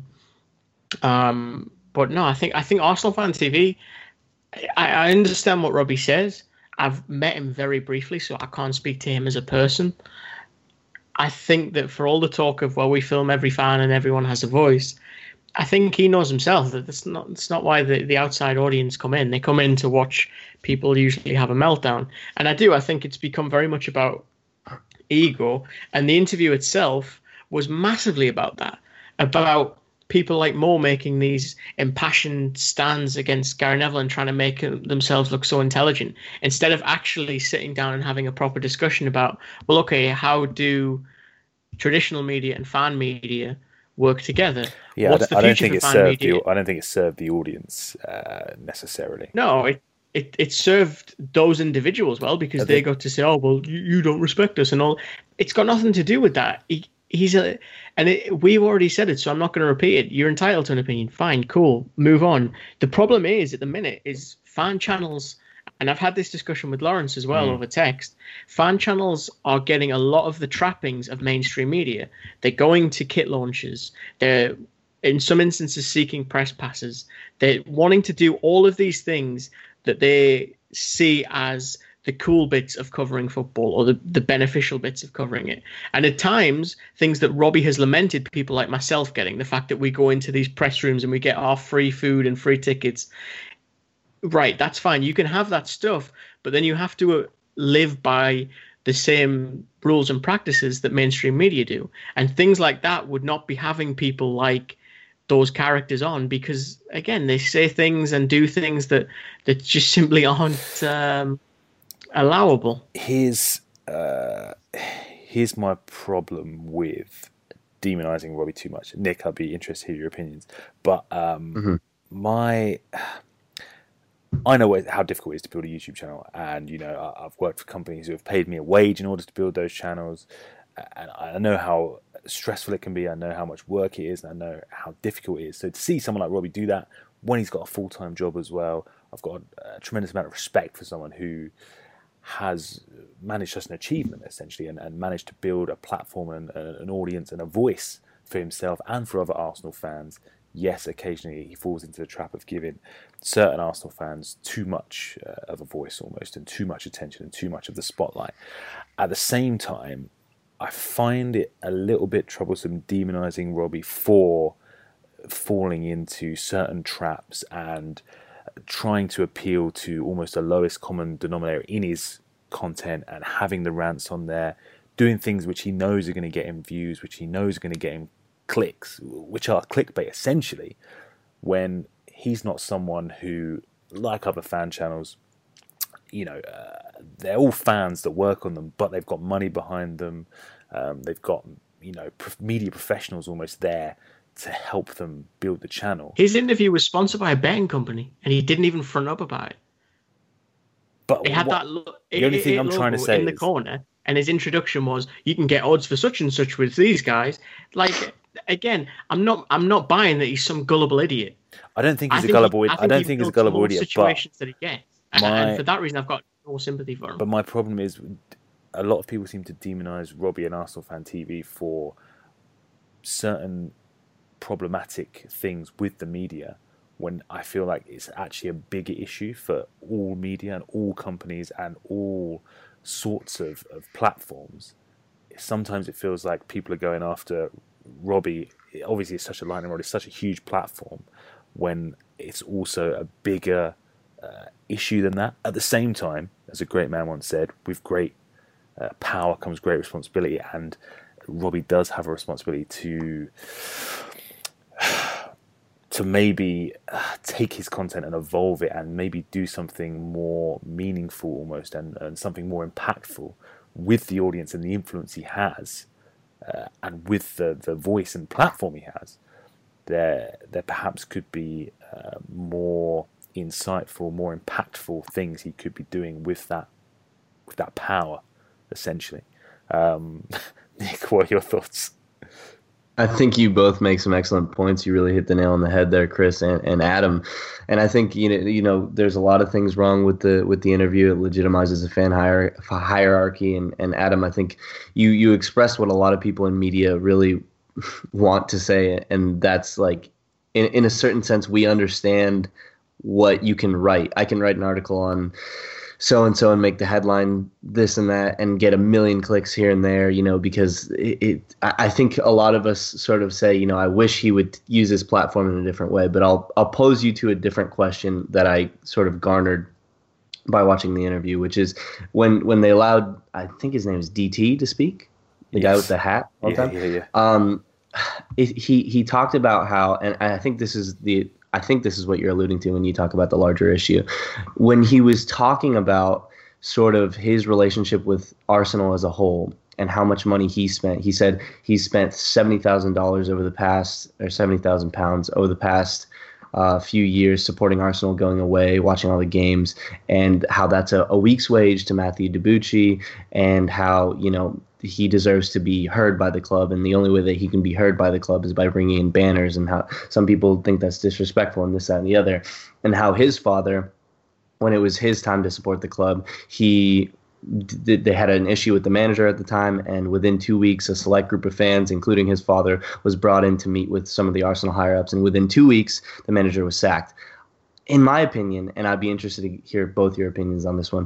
But no, I think Arsenal Fan TV, I understand what Robbie says. I've met him very briefly, so I can't speak to him as a person. I think that for all the talk of, well, we film every fan and everyone has a voice, I think he knows himself that it's not why the outside audience come in. They come in to watch people usually have a meltdown. And I think it's become very much about ego. And the interview itself was massively about that, about people like Mo making these impassioned stands against Gary Neville and trying to make themselves look so intelligent, instead of actually sitting down and having a proper discussion about, well, okay, how do traditional media and fan media work together? Yeah, What's the future for fan media? I don't think it served the audience necessarily. No, it served those individuals well, because they got to say, oh, well, you don't respect us and all. It's got nothing to do with that. We've already said it, so I'm not going to repeat it. You're entitled to an opinion. Fine, cool, move on. The problem is, at the minute, is fan channels, and I've had this discussion with Lawrence as well over text, fan channels are getting a lot of the trappings of mainstream media. They're going to kit launches. They're, in some instances, seeking press passes. They're wanting to do all of these things that they see as the cool bits of covering football, or the beneficial bits of covering it. And at times, things that Robbie has lamented, people like myself getting, the fact that we go into these press rooms and we get our free food and free tickets. Right, that's fine. You can have that stuff, but then you have to live by the same rules and practices that mainstream media do. And things like that would not be having people like those characters on, because, again, they say things and do things that just simply aren't allowable. Here's my problem with demonizing Robbie too much. Nick, I'd be interested to hear your opinions. But I know how difficult it is to build a YouTube channel, and I've worked for companies who have paid me a wage in order to build those channels, and I know how stressful it can be. I know how much work it is, and I know how difficult it is. So to see someone like Robbie do that when he's got a full-time job as well, I've got a tremendous amount of respect for someone who has managed such an achievement, essentially, and managed to build a platform and an audience and a voice for himself and for other Arsenal fans. Yes, occasionally he falls into the trap of giving certain Arsenal fans too much of a voice almost, and too much attention and too much of the spotlight. At the same time, I find it a little bit troublesome demonising Robbie for falling into certain traps and trying to appeal to almost the lowest common denominator in his content, and having the rants on there, doing things which he knows are going to get him views, which he knows are going to get him clicks, which are clickbait essentially, when he's not someone who, like other fan channels, they're all fans that work on them, but they've got money behind them. They've got media professionals almost there to help them build the channel. His interview was sponsored by a betting company, and he didn't even front up about it. But it had the only thing I'm trying to say in the corner, and his introduction was, "You can get odds for such and such with these guys." Like, again, I'm not buying that he's some gullible idiot. I don't think he's a gullible idiot. I don't think he's a gullible idiot. Situations that he gets, and for that reason, I've got no sympathy for him. But my problem is, a lot of people seem to demonise Robbie and Arsenal Fan TV for certain problematic things with the media, when I feel like it's actually a bigger issue for all media and all companies and all sorts of platforms. Sometimes it feels like people are going after Robbie. Obviously, it's such a lightning rod, it's such a huge platform, when it's also a bigger issue than that. At the same time, as a great man once said, with great power comes great responsibility, and Robbie does have a responsibility to maybe take his content and evolve it and maybe do something more meaningful almost and something more impactful with the audience and the influence he has and with the voice and platform he has, there perhaps could be more insightful, more impactful things he could be doing with that power, essentially. Nick, what are your thoughts? I think you both make some excellent points. You really hit the nail on the head there, Chris and Adam. And I think you know there's a lot of things wrong with the interview. It legitimizes a fan hierarchy. And Adam, I think you expressed what a lot of people in media really want to say, and that's like, in a certain sense, we understand what you can write. I can write an article on so-and-so and make the headline this and that and get 1 million clicks here and there, you know, because I think a lot of us sort of say, you know, I wish he would use his platform in a different way, but I'll pose you to a different question that I sort of garnered by watching the interview, which is when they allowed, I think his name is DT to speak, the guy with the hat all the time. He talked about how, and I think this is what you're alluding to when you talk about the larger issue. When he was talking about sort of his relationship with Arsenal as a whole and how much money he spent, he said he spent £70,000 over the past, or £70,000 over the past few years supporting Arsenal, going away, watching all the games, and how that's a week's wage to Matthew Debuchy, and how, you know, he deserves to be heard by the club, and the only way that he can be heard by the club is by bringing in banners, and how some people think that's disrespectful and this, that, and the other, and how his father, when it was his time to support the club, they had an issue with the manager at the time, and within 2 weeks, a select group of fans, including his father, was brought in to meet with some of the Arsenal higher-ups, and within 2 weeks, the manager was sacked. In my opinion, and I'd be interested to hear both your opinions on this one,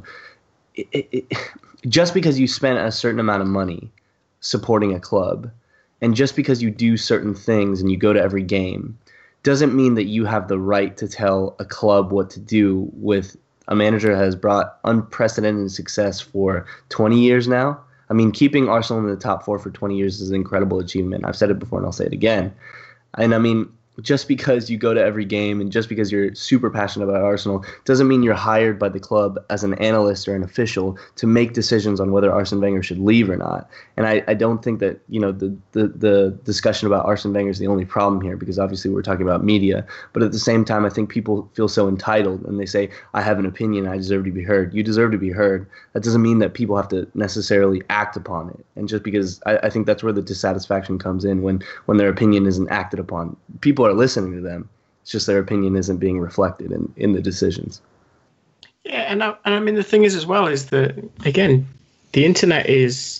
just because you spent a certain amount of money supporting a club, and just because you do certain things and you go to every game, doesn't mean that you have the right to tell a club what to do with a manager that has brought unprecedented success for 20 years now. I mean, keeping Arsenal in the top 4 for 20 years is an incredible achievement. I've said it before and I'll say it again. And I mean, just because you go to every game and just because you're super passionate about Arsenal doesn't mean you're hired by the club as an analyst or an official to make decisions on whether Arsene Wenger should leave or not. And I don't think that, you know, the discussion about Arsene Wenger is the only problem here, because obviously we're talking about media. But at the same time, I think people feel so entitled and they say, I have an opinion, I deserve to be heard. You deserve to be heard. That doesn't mean that people have to necessarily act upon it. And just because I think that's where the dissatisfaction comes in, when their opinion isn't acted upon. People are listening to them. It's just their opinion isn't being reflected in the decisions. Yeah, and I mean, the thing is as well is that, again, the internet is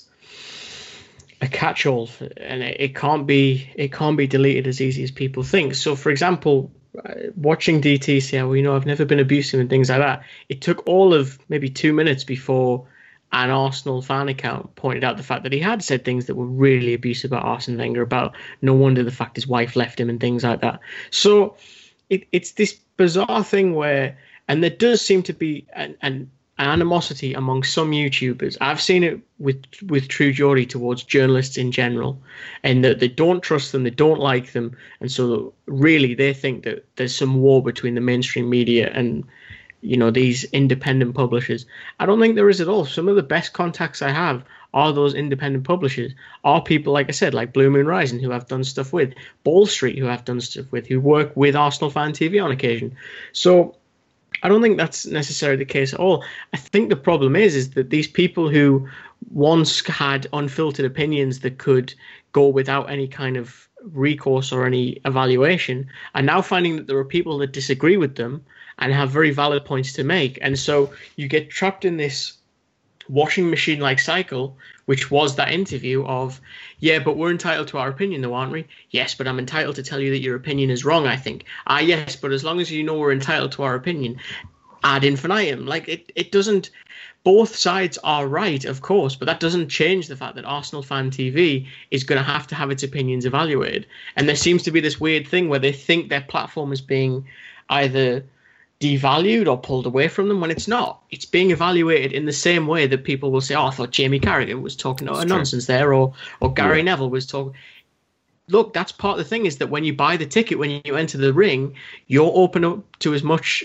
a catch-all, and it can't be deleted as easy as people think. So, for example, watching DT say, well, you know, I've never been abusive and things like that, it took all of maybe 2 minutes before an Arsenal fan account pointed out the fact that he had said things that were really abusive about Arsene Wenger, about no wonder the fact his wife left him and things like that. So it's this bizarre thing where, and there does seem to be an animosity among some YouTubers. I've seen it with True Geordie towards journalists in general, and that they don't trust them, they don't like them, and so really they think that there's some war between the mainstream media and, you know, these independent publishers. I don't think there is at all. Some of the best contacts I have are those independent publishers, are people, like I said, like Blue Moon Rising, who I've done stuff with, Ball Street, who I've done stuff with, who work with Arsenal Fan TV on occasion. So I don't think that's necessarily the case at all. I think the problem is that these people who once had unfiltered opinions that could go without any kind of recourse or any evaluation are now finding that there are people that disagree with them and have very valid points to make. And so you get trapped in this washing machine-like cycle, which was that interview of, yeah, but we're entitled to our opinion though, aren't we? Yes, but I'm entitled to tell you that your opinion is wrong, I think. Yes, but as long as you know we're entitled to our opinion, ad infinitum. Like, it doesn't... Both sides are right, of course, but that doesn't change the fact that Arsenal Fan TV is going to have its opinions evaluated. And there seems to be this weird thing where they think their platform is being either devalued or pulled away from them, when it's not. It's being evaluated in the same way that people will say, oh, I thought Jamie Carragher was talking nonsense there, or Gary Neville was talking. look, that's part of the thing, is that when you buy the ticket, when you enter the ring, you're open up to as much,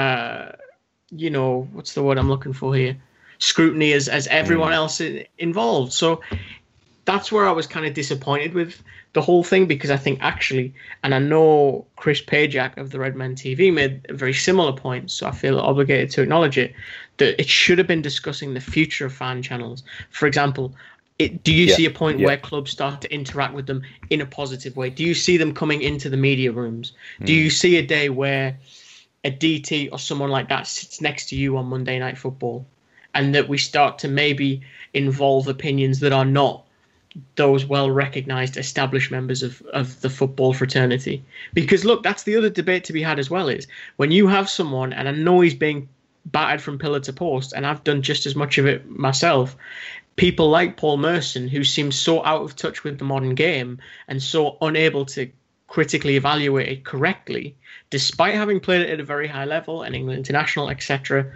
what's the word I'm looking for here? Scrutiny as everyone else involved. So that's where I was kind of disappointed with the whole thing, because I think actually, and I know Chris Pajak of the Redmen TV made a very similar point, so I feel obligated to acknowledge it, that it should have been discussing the future of fan channels. For example, do you see a point where clubs start to interact with them in a positive way? Do you see them coming into the media rooms? Do you see a day where a DT or someone like that sits next to you on Monday Night Football, and that we start to maybe involve opinions that are not those well-recognised established members of the football fraternity? Because look, that's the other debate to be had as well, is when you have someone, and I know he's being battered from pillar to post, and I've done just as much of it myself, people like Paul Merson, who seems so out of touch with the modern game and so unable to critically evaluate it correctly, despite having played it at a very high level, an England international, etc.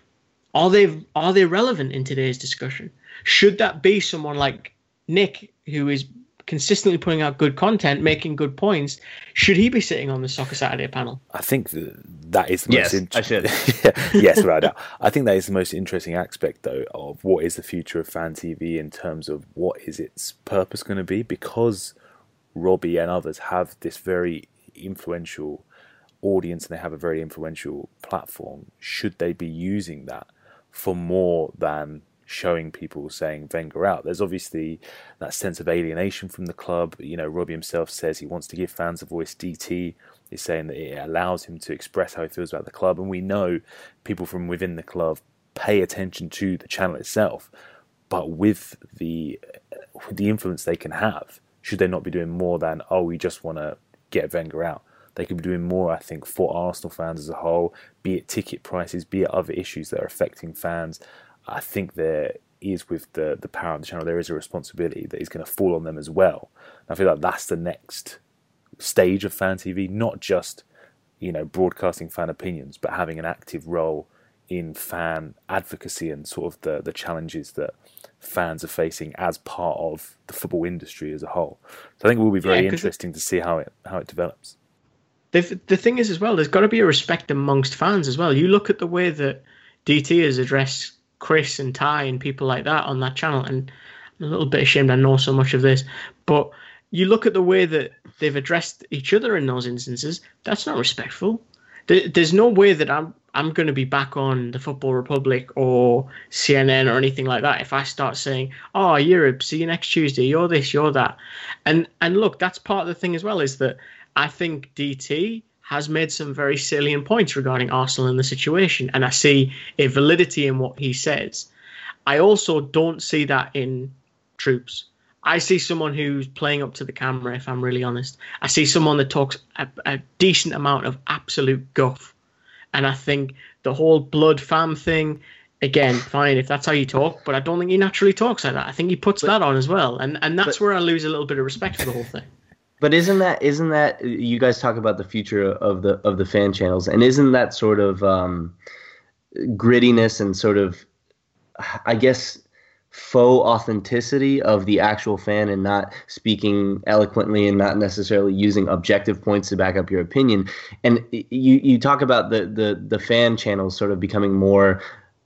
Are they relevant in today's discussion? Should that be someone like Nick, who is consistently putting out good content, making good points? Should he be sitting on the Soccer Saturday panel? I think that is the most interesting. Yes, without a doubt. I think that is the most interesting aspect, though, of what is the future of fan TV in terms of what is its purpose going to be, because Robbie and others have this very influential audience and they have a very influential platform. Should they be using that for more than showing people saying Wenger out? There's obviously that sense of alienation from the club. Robbie himself says he wants to give fans a voice. DT is saying that it allows him to express how he feels about the club, and we know people from within the club pay attention to the channel itself. But with the influence they can have, should they not be doing more than, we just want to get Wenger out? They could be doing more, I think, for Arsenal fans as a whole, be it ticket prices, be it other issues that are affecting fans. I think there is, with the power of the channel, there is a responsibility that is going to fall on them as well. And I feel like that's the next stage of fan TV, not just, broadcasting fan opinions, but having an active role in fan advocacy and sort of the challenges that fans are facing as part of the football industry as a whole. So I think it will be very interesting to see how it develops. The thing is as well, there's got to be a respect amongst fans as well. You look at the way that DT has addressed Chris and Ty and people like that on that channel, and I'm a little bit ashamed I know so much of this, but you look at the way that they've addressed each other in those instances, that's not respectful. There's no way that I'm going to be back on the Football Republic or CNN or anything like that if I start saying, Europe, see you next Tuesday, you're this, you're that. And look, that's part of the thing as well, is that I think DT has made some very salient points regarding Arsenal and the situation, and I see a validity in what he says. I also don't see that in Troops. I see someone who's playing up to the camera, if I'm really honest. I see someone that talks a decent amount of absolute guff. And I think the whole blood fam thing, again, fine if that's how you talk, but I don't think he naturally talks like that. I think he puts that on as well. And that's where I lose a little bit of respect for the whole thing. But isn't that you guys talk about the future of the fan channels, and isn't that sort of grittiness and sort of, I guess, faux authenticity of the actual fan, and not speaking eloquently and not necessarily using objective points to back up your opinion? And you talk about the fan channels sort of becoming more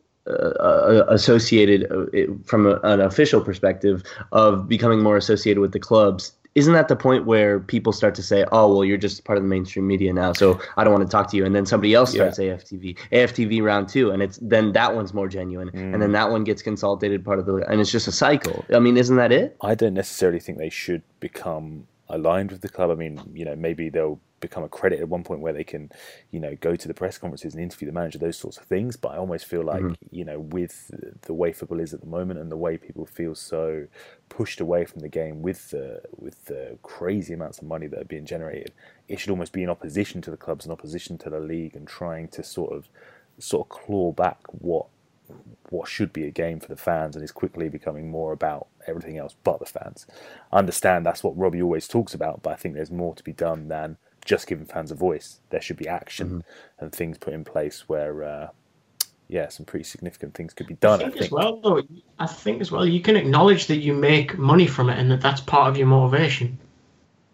associated from an official perspective of becoming more associated with the clubs. Isn't that the point where people start to say, you're just part of the mainstream media now, so I don't want to talk to you? And then somebody else starts AFTV round 2, and then that one's more genuine, and then that one gets consolidated and it's just a cycle. I mean, isn't that it? I don't necessarily think they should become aligned with the club. I mean, maybe they'll become accredited at one point where they can, go to the press conferences and interview the manager, those sorts of things. But I almost feel like, with the way football is at the moment and the way people feel so pushed away from the game with the crazy amounts of money that are being generated, it should almost be in opposition to the clubs, in opposition to the league, and trying to sort of claw back what should be a game for the fans, and is quickly becoming more about everything else but the fans. I understand that's what Robbie always talks about, but I think there's more to be done than just giving fans a voice. There should be action and things put in place where, some pretty significant things could be done. I think as well, you can acknowledge that you make money from it and that's part of your motivation.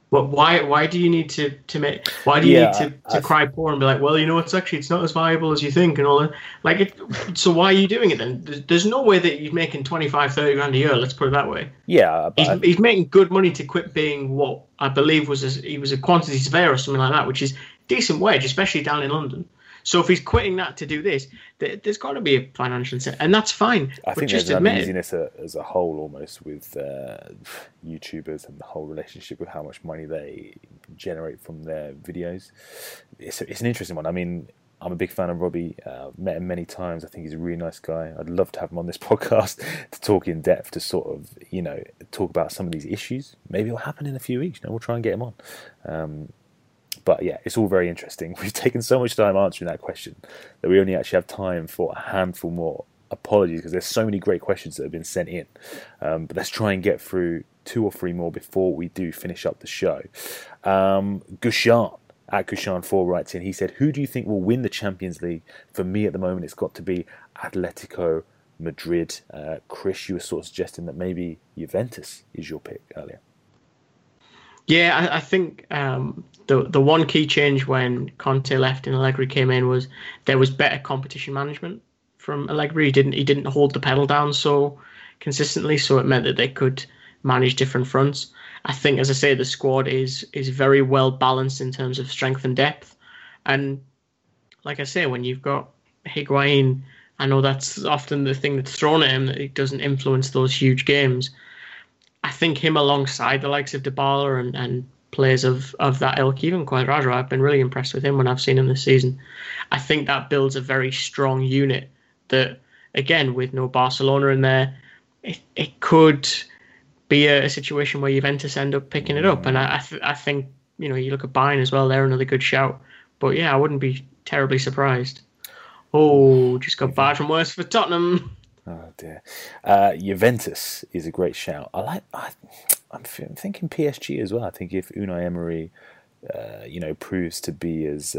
But why do you need to make? Why do you need to cry poor and be like, well, it's not as viable as you think and all that? Like, so why are you doing it then? There's no way that you're making 25-30 grand a year. Let's put it that way. Yeah, he's making good money to quit being what I believe he was a quantity surveyor or something like that, which is decent wage, especially down in London. So if he's quitting that to do this, there's got to be a financial incentive, and that's fine. I think there's an uneasiness as a whole almost with YouTubers and the whole relationship with how much money they generate from their videos. It's an interesting one. I mean, I'm a big fan of Robbie. Met him many times. I think he's a really nice guy. I'd love to have him on this podcast to talk in depth, to sort of, talk about some of these issues. Maybe it'll happen in a few weeks. We'll try and get him on. But yeah, it's all very interesting. We've taken so much time answering that question that we only actually have time for a handful more. Apologies, because there's so many great questions that have been sent in. But let's try and get through 2 or 3 more before we do finish up the show. Gushan, at Gushan4 writes in, he said, who do you think will win the Champions League? For me at the moment, it's got to be Atletico Madrid. Chris, you were sort of suggesting that maybe Juventus is your pick earlier. Yeah, I think the one key change when Conte left and Allegri came in was there was better competition management from Allegri. He didn't hold the pedal down so consistently, so it meant that they could manage different fronts. I think, as I say, the squad is very well balanced in terms of strength and depth. And like I say, when you've got Higuain, I know that's often the thing that's thrown at him, that he doesn't influence those huge games. I think him alongside the likes of Dybala and players of that ilk, even Cuadrado, I've been really impressed with him when I've seen him this season. I think that builds a very strong unit that, again, with no Barcelona in there, it could be a situation where Juventus end up picking it up. And I think, you look at Bayern as well, they're another good shout. But yeah, I wouldn't be terribly surprised. Oh, just got bad from worse for Tottenham. Oh dear. Juventus is a great shout. I'm thinking PSG as well. I think if Unai Emery, proves to be as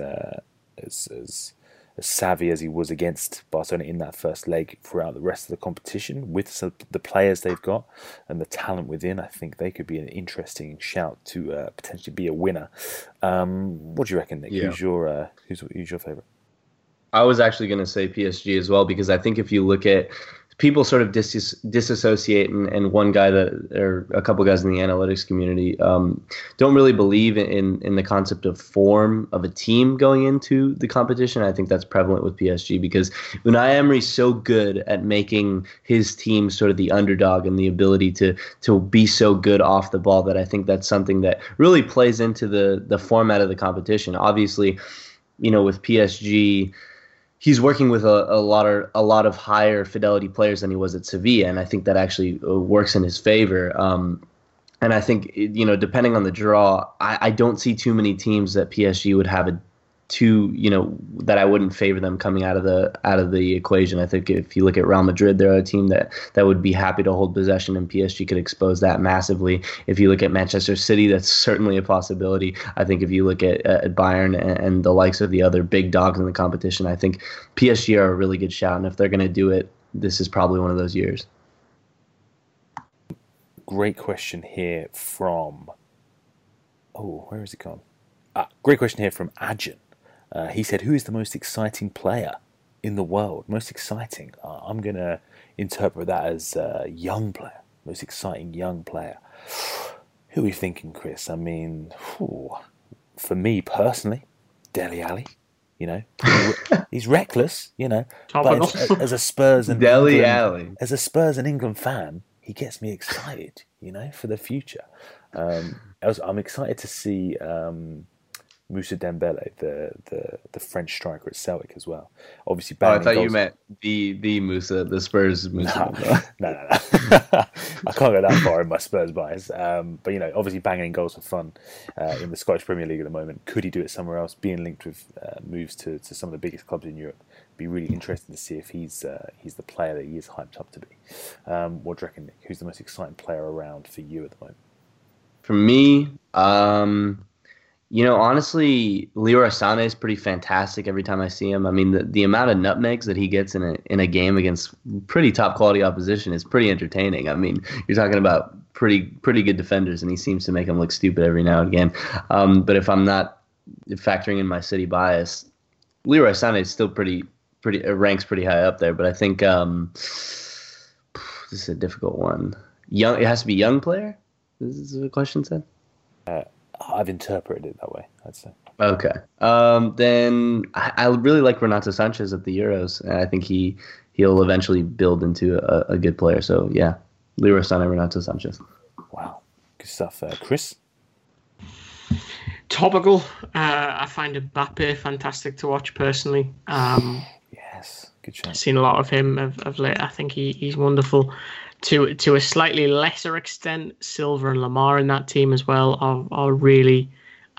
savvy as he was against Barcelona in that first leg throughout the rest of the competition, with the players they've got and the talent within, I think they could be an interesting shout to potentially be a winner. What do you reckon, Nick? Yeah. Who's your favourite? I was actually going to say PSG as well, because I think if you look at people sort of disassociate, and one guy or a couple guys in the analytics community don't really believe in the concept of form of a team going into the competition. I think that's prevalent with PSG because Unai Emery's so good at making his team sort of the underdog and the ability to be so good off the ball that I think that's something that really plays into the format of the competition. Obviously, with PSG, he's working with a lot of higher fidelity players than he was at Sevilla, and I think that actually works in his favor. And I think depending on the draw, I don't see too many teams that PSG would have that I wouldn't favor them coming out of the equation. I think if you look at Real Madrid, they're a team that would be happy to hold possession, and PSG could expose that massively. If you look at Manchester City, that's certainly a possibility. I think if you look at Bayern and the likes of the other big dogs in the competition, I think PSG are a really good shout, and if they're going to do it, this is probably one of those years. Great question here from... where has it gone? Great question here from Ajin. He said, who is the most exciting player in the world? Most exciting. I'm going to interpret that as young player. Most exciting young player. Who are you thinking, Chris? I mean, for me personally, Dele Alli. He's reckless, but as a Spurs and Dele Alli. As a Spurs and England fan, he gets me excited, for the future. I'm excited to see Moussa Dembele, the French striker at Celtic as well. Obviously, I thought you meant the Moussa, the Spurs Moussa. No. I can't go that far in my Spurs bias. But obviously, banging goals for fun in the Scottish Premier League at the moment. Could he do it somewhere else? Being linked with moves to some of the biggest clubs in Europe. Be really interesting to see if he's the player that he is hyped up to be. What do you reckon, Nick? Who's the most exciting player around for you at the moment? For me, honestly, Leroy Sané is pretty fantastic every time I see him. I mean, the amount of nutmegs that he gets in a game against pretty top quality opposition is pretty entertaining. I mean, you're talking about pretty good defenders, and he seems to make them look stupid every now and again. But if I'm not factoring in my City bias, Leroy Sané is still pretty ranks pretty high up there. But I think this is a difficult one. Young, it has to be young player. This is what the question said. I've interpreted it that way, I'd say. Okay. Then I really like Renato Sanchez at the Euros, and I think he'll eventually build into a good player. So yeah, Leroy Sané, Renato Sanchez. Wow, good stuff. Chris? Topical. I find Mbappe fantastic to watch personally. Yes, good choice. I've seen a lot of him of late. I think he's wonderful. To a slightly lesser extent, Silva and Lamar in that team as well are really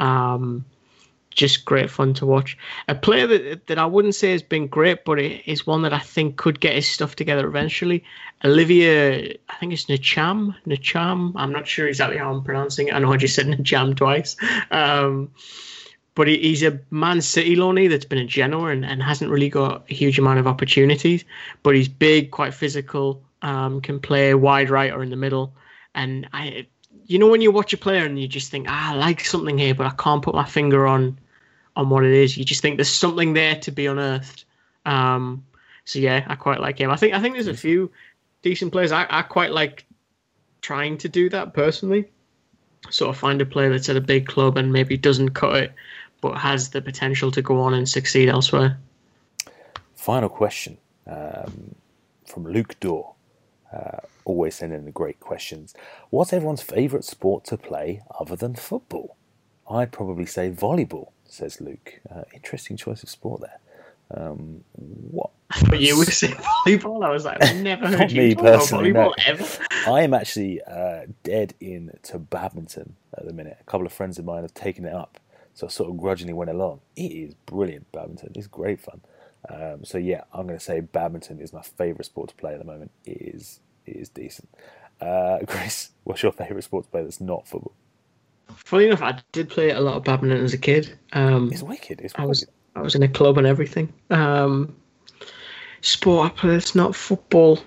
just great fun to watch. A player that I wouldn't say has been great, but it is one that I think could get his stuff together eventually. Olivier, I think it's Ntcham. I'm not sure exactly how I'm pronouncing it. I know I just said Ntcham twice. But he's a Man City loanee that's been at Genoa and hasn't really got a huge amount of opportunities. But he's big, quite physical, can play wide right or in the middle. And when you watch a player and you just think, I like something here, but I can't put my finger on what it is. You just think there's something there to be unearthed. So yeah, I quite like him. I think there's a few decent players. I quite like trying to do that personally. Sort of find a player that's at a big club and maybe doesn't cut it, but has the potential to go on and succeed elsewhere. Final question from Luke Dorr. Always sending in the great questions. What's everyone's favourite sport to play other than football? I'd probably say volleyball, says Luke. Interesting choice of sport there. What? I thought you would say volleyball. I was like, I've never heard you talk about volleyball ever. I am actually dead into badminton at the minute. A couple of friends of mine have taken it up, so I sort of grudgingly went along. It is brilliant, badminton. It's great fun. So yeah, I'm going to say badminton is my favourite sport to play at the moment. It is decent. Chris, what's your favourite sport to play that's not football? Funny enough, I did play a lot of badminton as a kid. It's wicked. I was in a club and everything. Sport I play that's not football.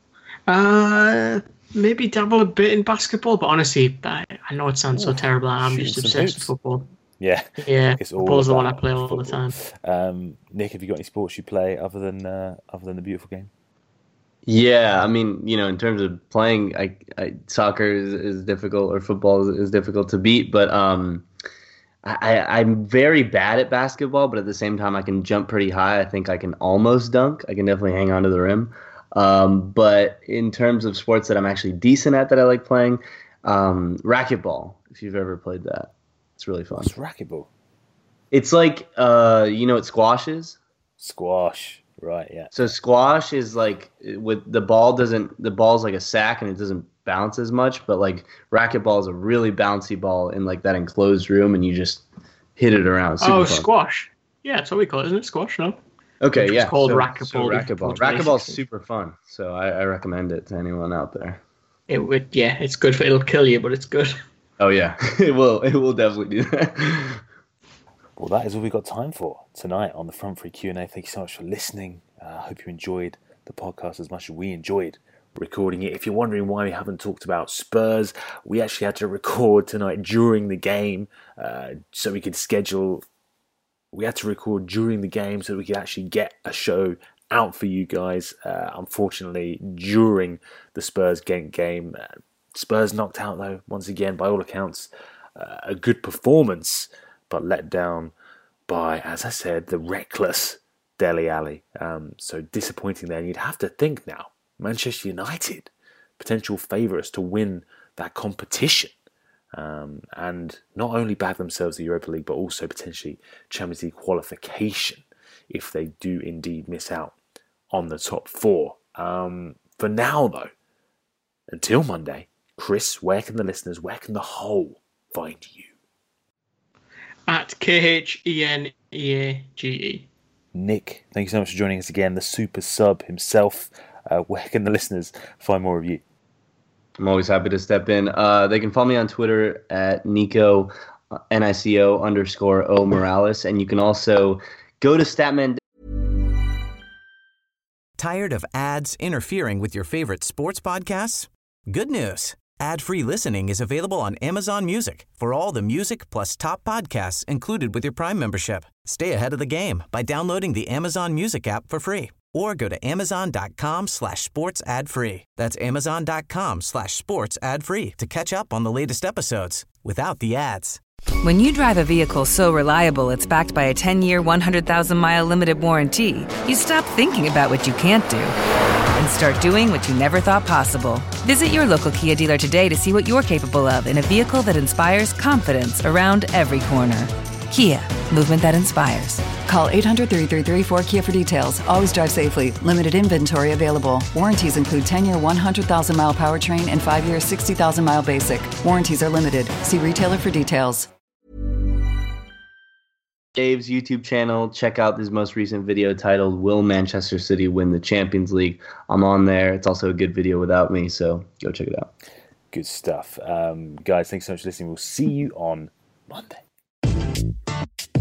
Maybe dabble a bit in basketball, but honestly, I know it sounds so terrible. I'm just obsessed with football. Yeah, football's the one I play all the time. Nick, have you got any sports you play other than the beautiful game? Yeah, I mean, in terms of playing, soccer is difficult, or football is difficult to beat. But I'm very bad at basketball, but at the same time, I can jump pretty high. I think I can almost dunk. I can definitely hang on to the rim. But in terms of sports that I'm actually decent at that I like playing, racquetball, if you've ever played that. It's really fun. What's racquetball? It's like, what squash is? Squash. Right, yeah. So squash is like with the ball's like a sack and it doesn't bounce as much, but like racquetball is a really bouncy ball in like that enclosed room and you just hit it around. Super fun. Squash. Yeah, that's what we call it, isn't it? Squash, no? Okay, yeah. It's called racquetball. So racquetball. Racquetball's super fun, so I recommend it to anyone out there. It's good it'll kill you, but it's good. Oh yeah, it will definitely do that. Well, that is all we've got time for tonight on the Front Free Q&A. Thank you so much for listening. I hope you enjoyed the podcast as much as we enjoyed recording it. If you're wondering why we haven't talked about Spurs, we actually had to record tonight during the game so we could schedule. We had to record during the game so we could actually get a show out for you guys. Unfortunately, during the Spurs game, Spurs knocked out, though, once again, by all accounts, a good performance, but let down by, as I said, the reckless Dele Alli. So disappointing there. And you'd have to think now, Manchester United, potential favourites to win that competition. And not only bag themselves the Europa League, but also potentially Champions League qualification if they do indeed miss out on the top four. For now, though, until Monday, Chris, where can the whole find you? At KHENEAGE. Nick, thank you so much for joining us again, the super sub himself. Where can the listeners find more of you? I'm always happy to step in. They can follow me on Twitter at Nico, NICO_O Morales. And you can also go to Statman. Tired of ads interfering with your favorite sports podcasts? Good news. Ad-free listening is available on Amazon Music for all the music plus top podcasts included with your Prime membership. Stay ahead of the game by downloading the Amazon Music app for free or go to amazon.com/sports ad free. That's amazon.com/sports ad free to catch up on the latest episodes without the ads. When you drive a vehicle so reliable it's backed by a 10-year, 100,000-mile limited warranty, you stop thinking about what you can't do and start doing what you never thought possible. Visit your local Kia dealer today to see what you're capable of in a vehicle that inspires confidence around every corner. Kia, movement that inspires. Call 800-333-4KIA for details. Always drive safely. Limited inventory available. Warranties include 10-year, 100,000-mile powertrain and 5-year, 60,000-mile basic. Warranties are limited. See retailer for details. Dave's YouTube channel. Check out his most recent video titled "Will Manchester City Win the Champions League?" I'm on there. It's also a good video without me, so go check it out. Good stuff. Guys, thanks so much for listening. We'll see you on Monday.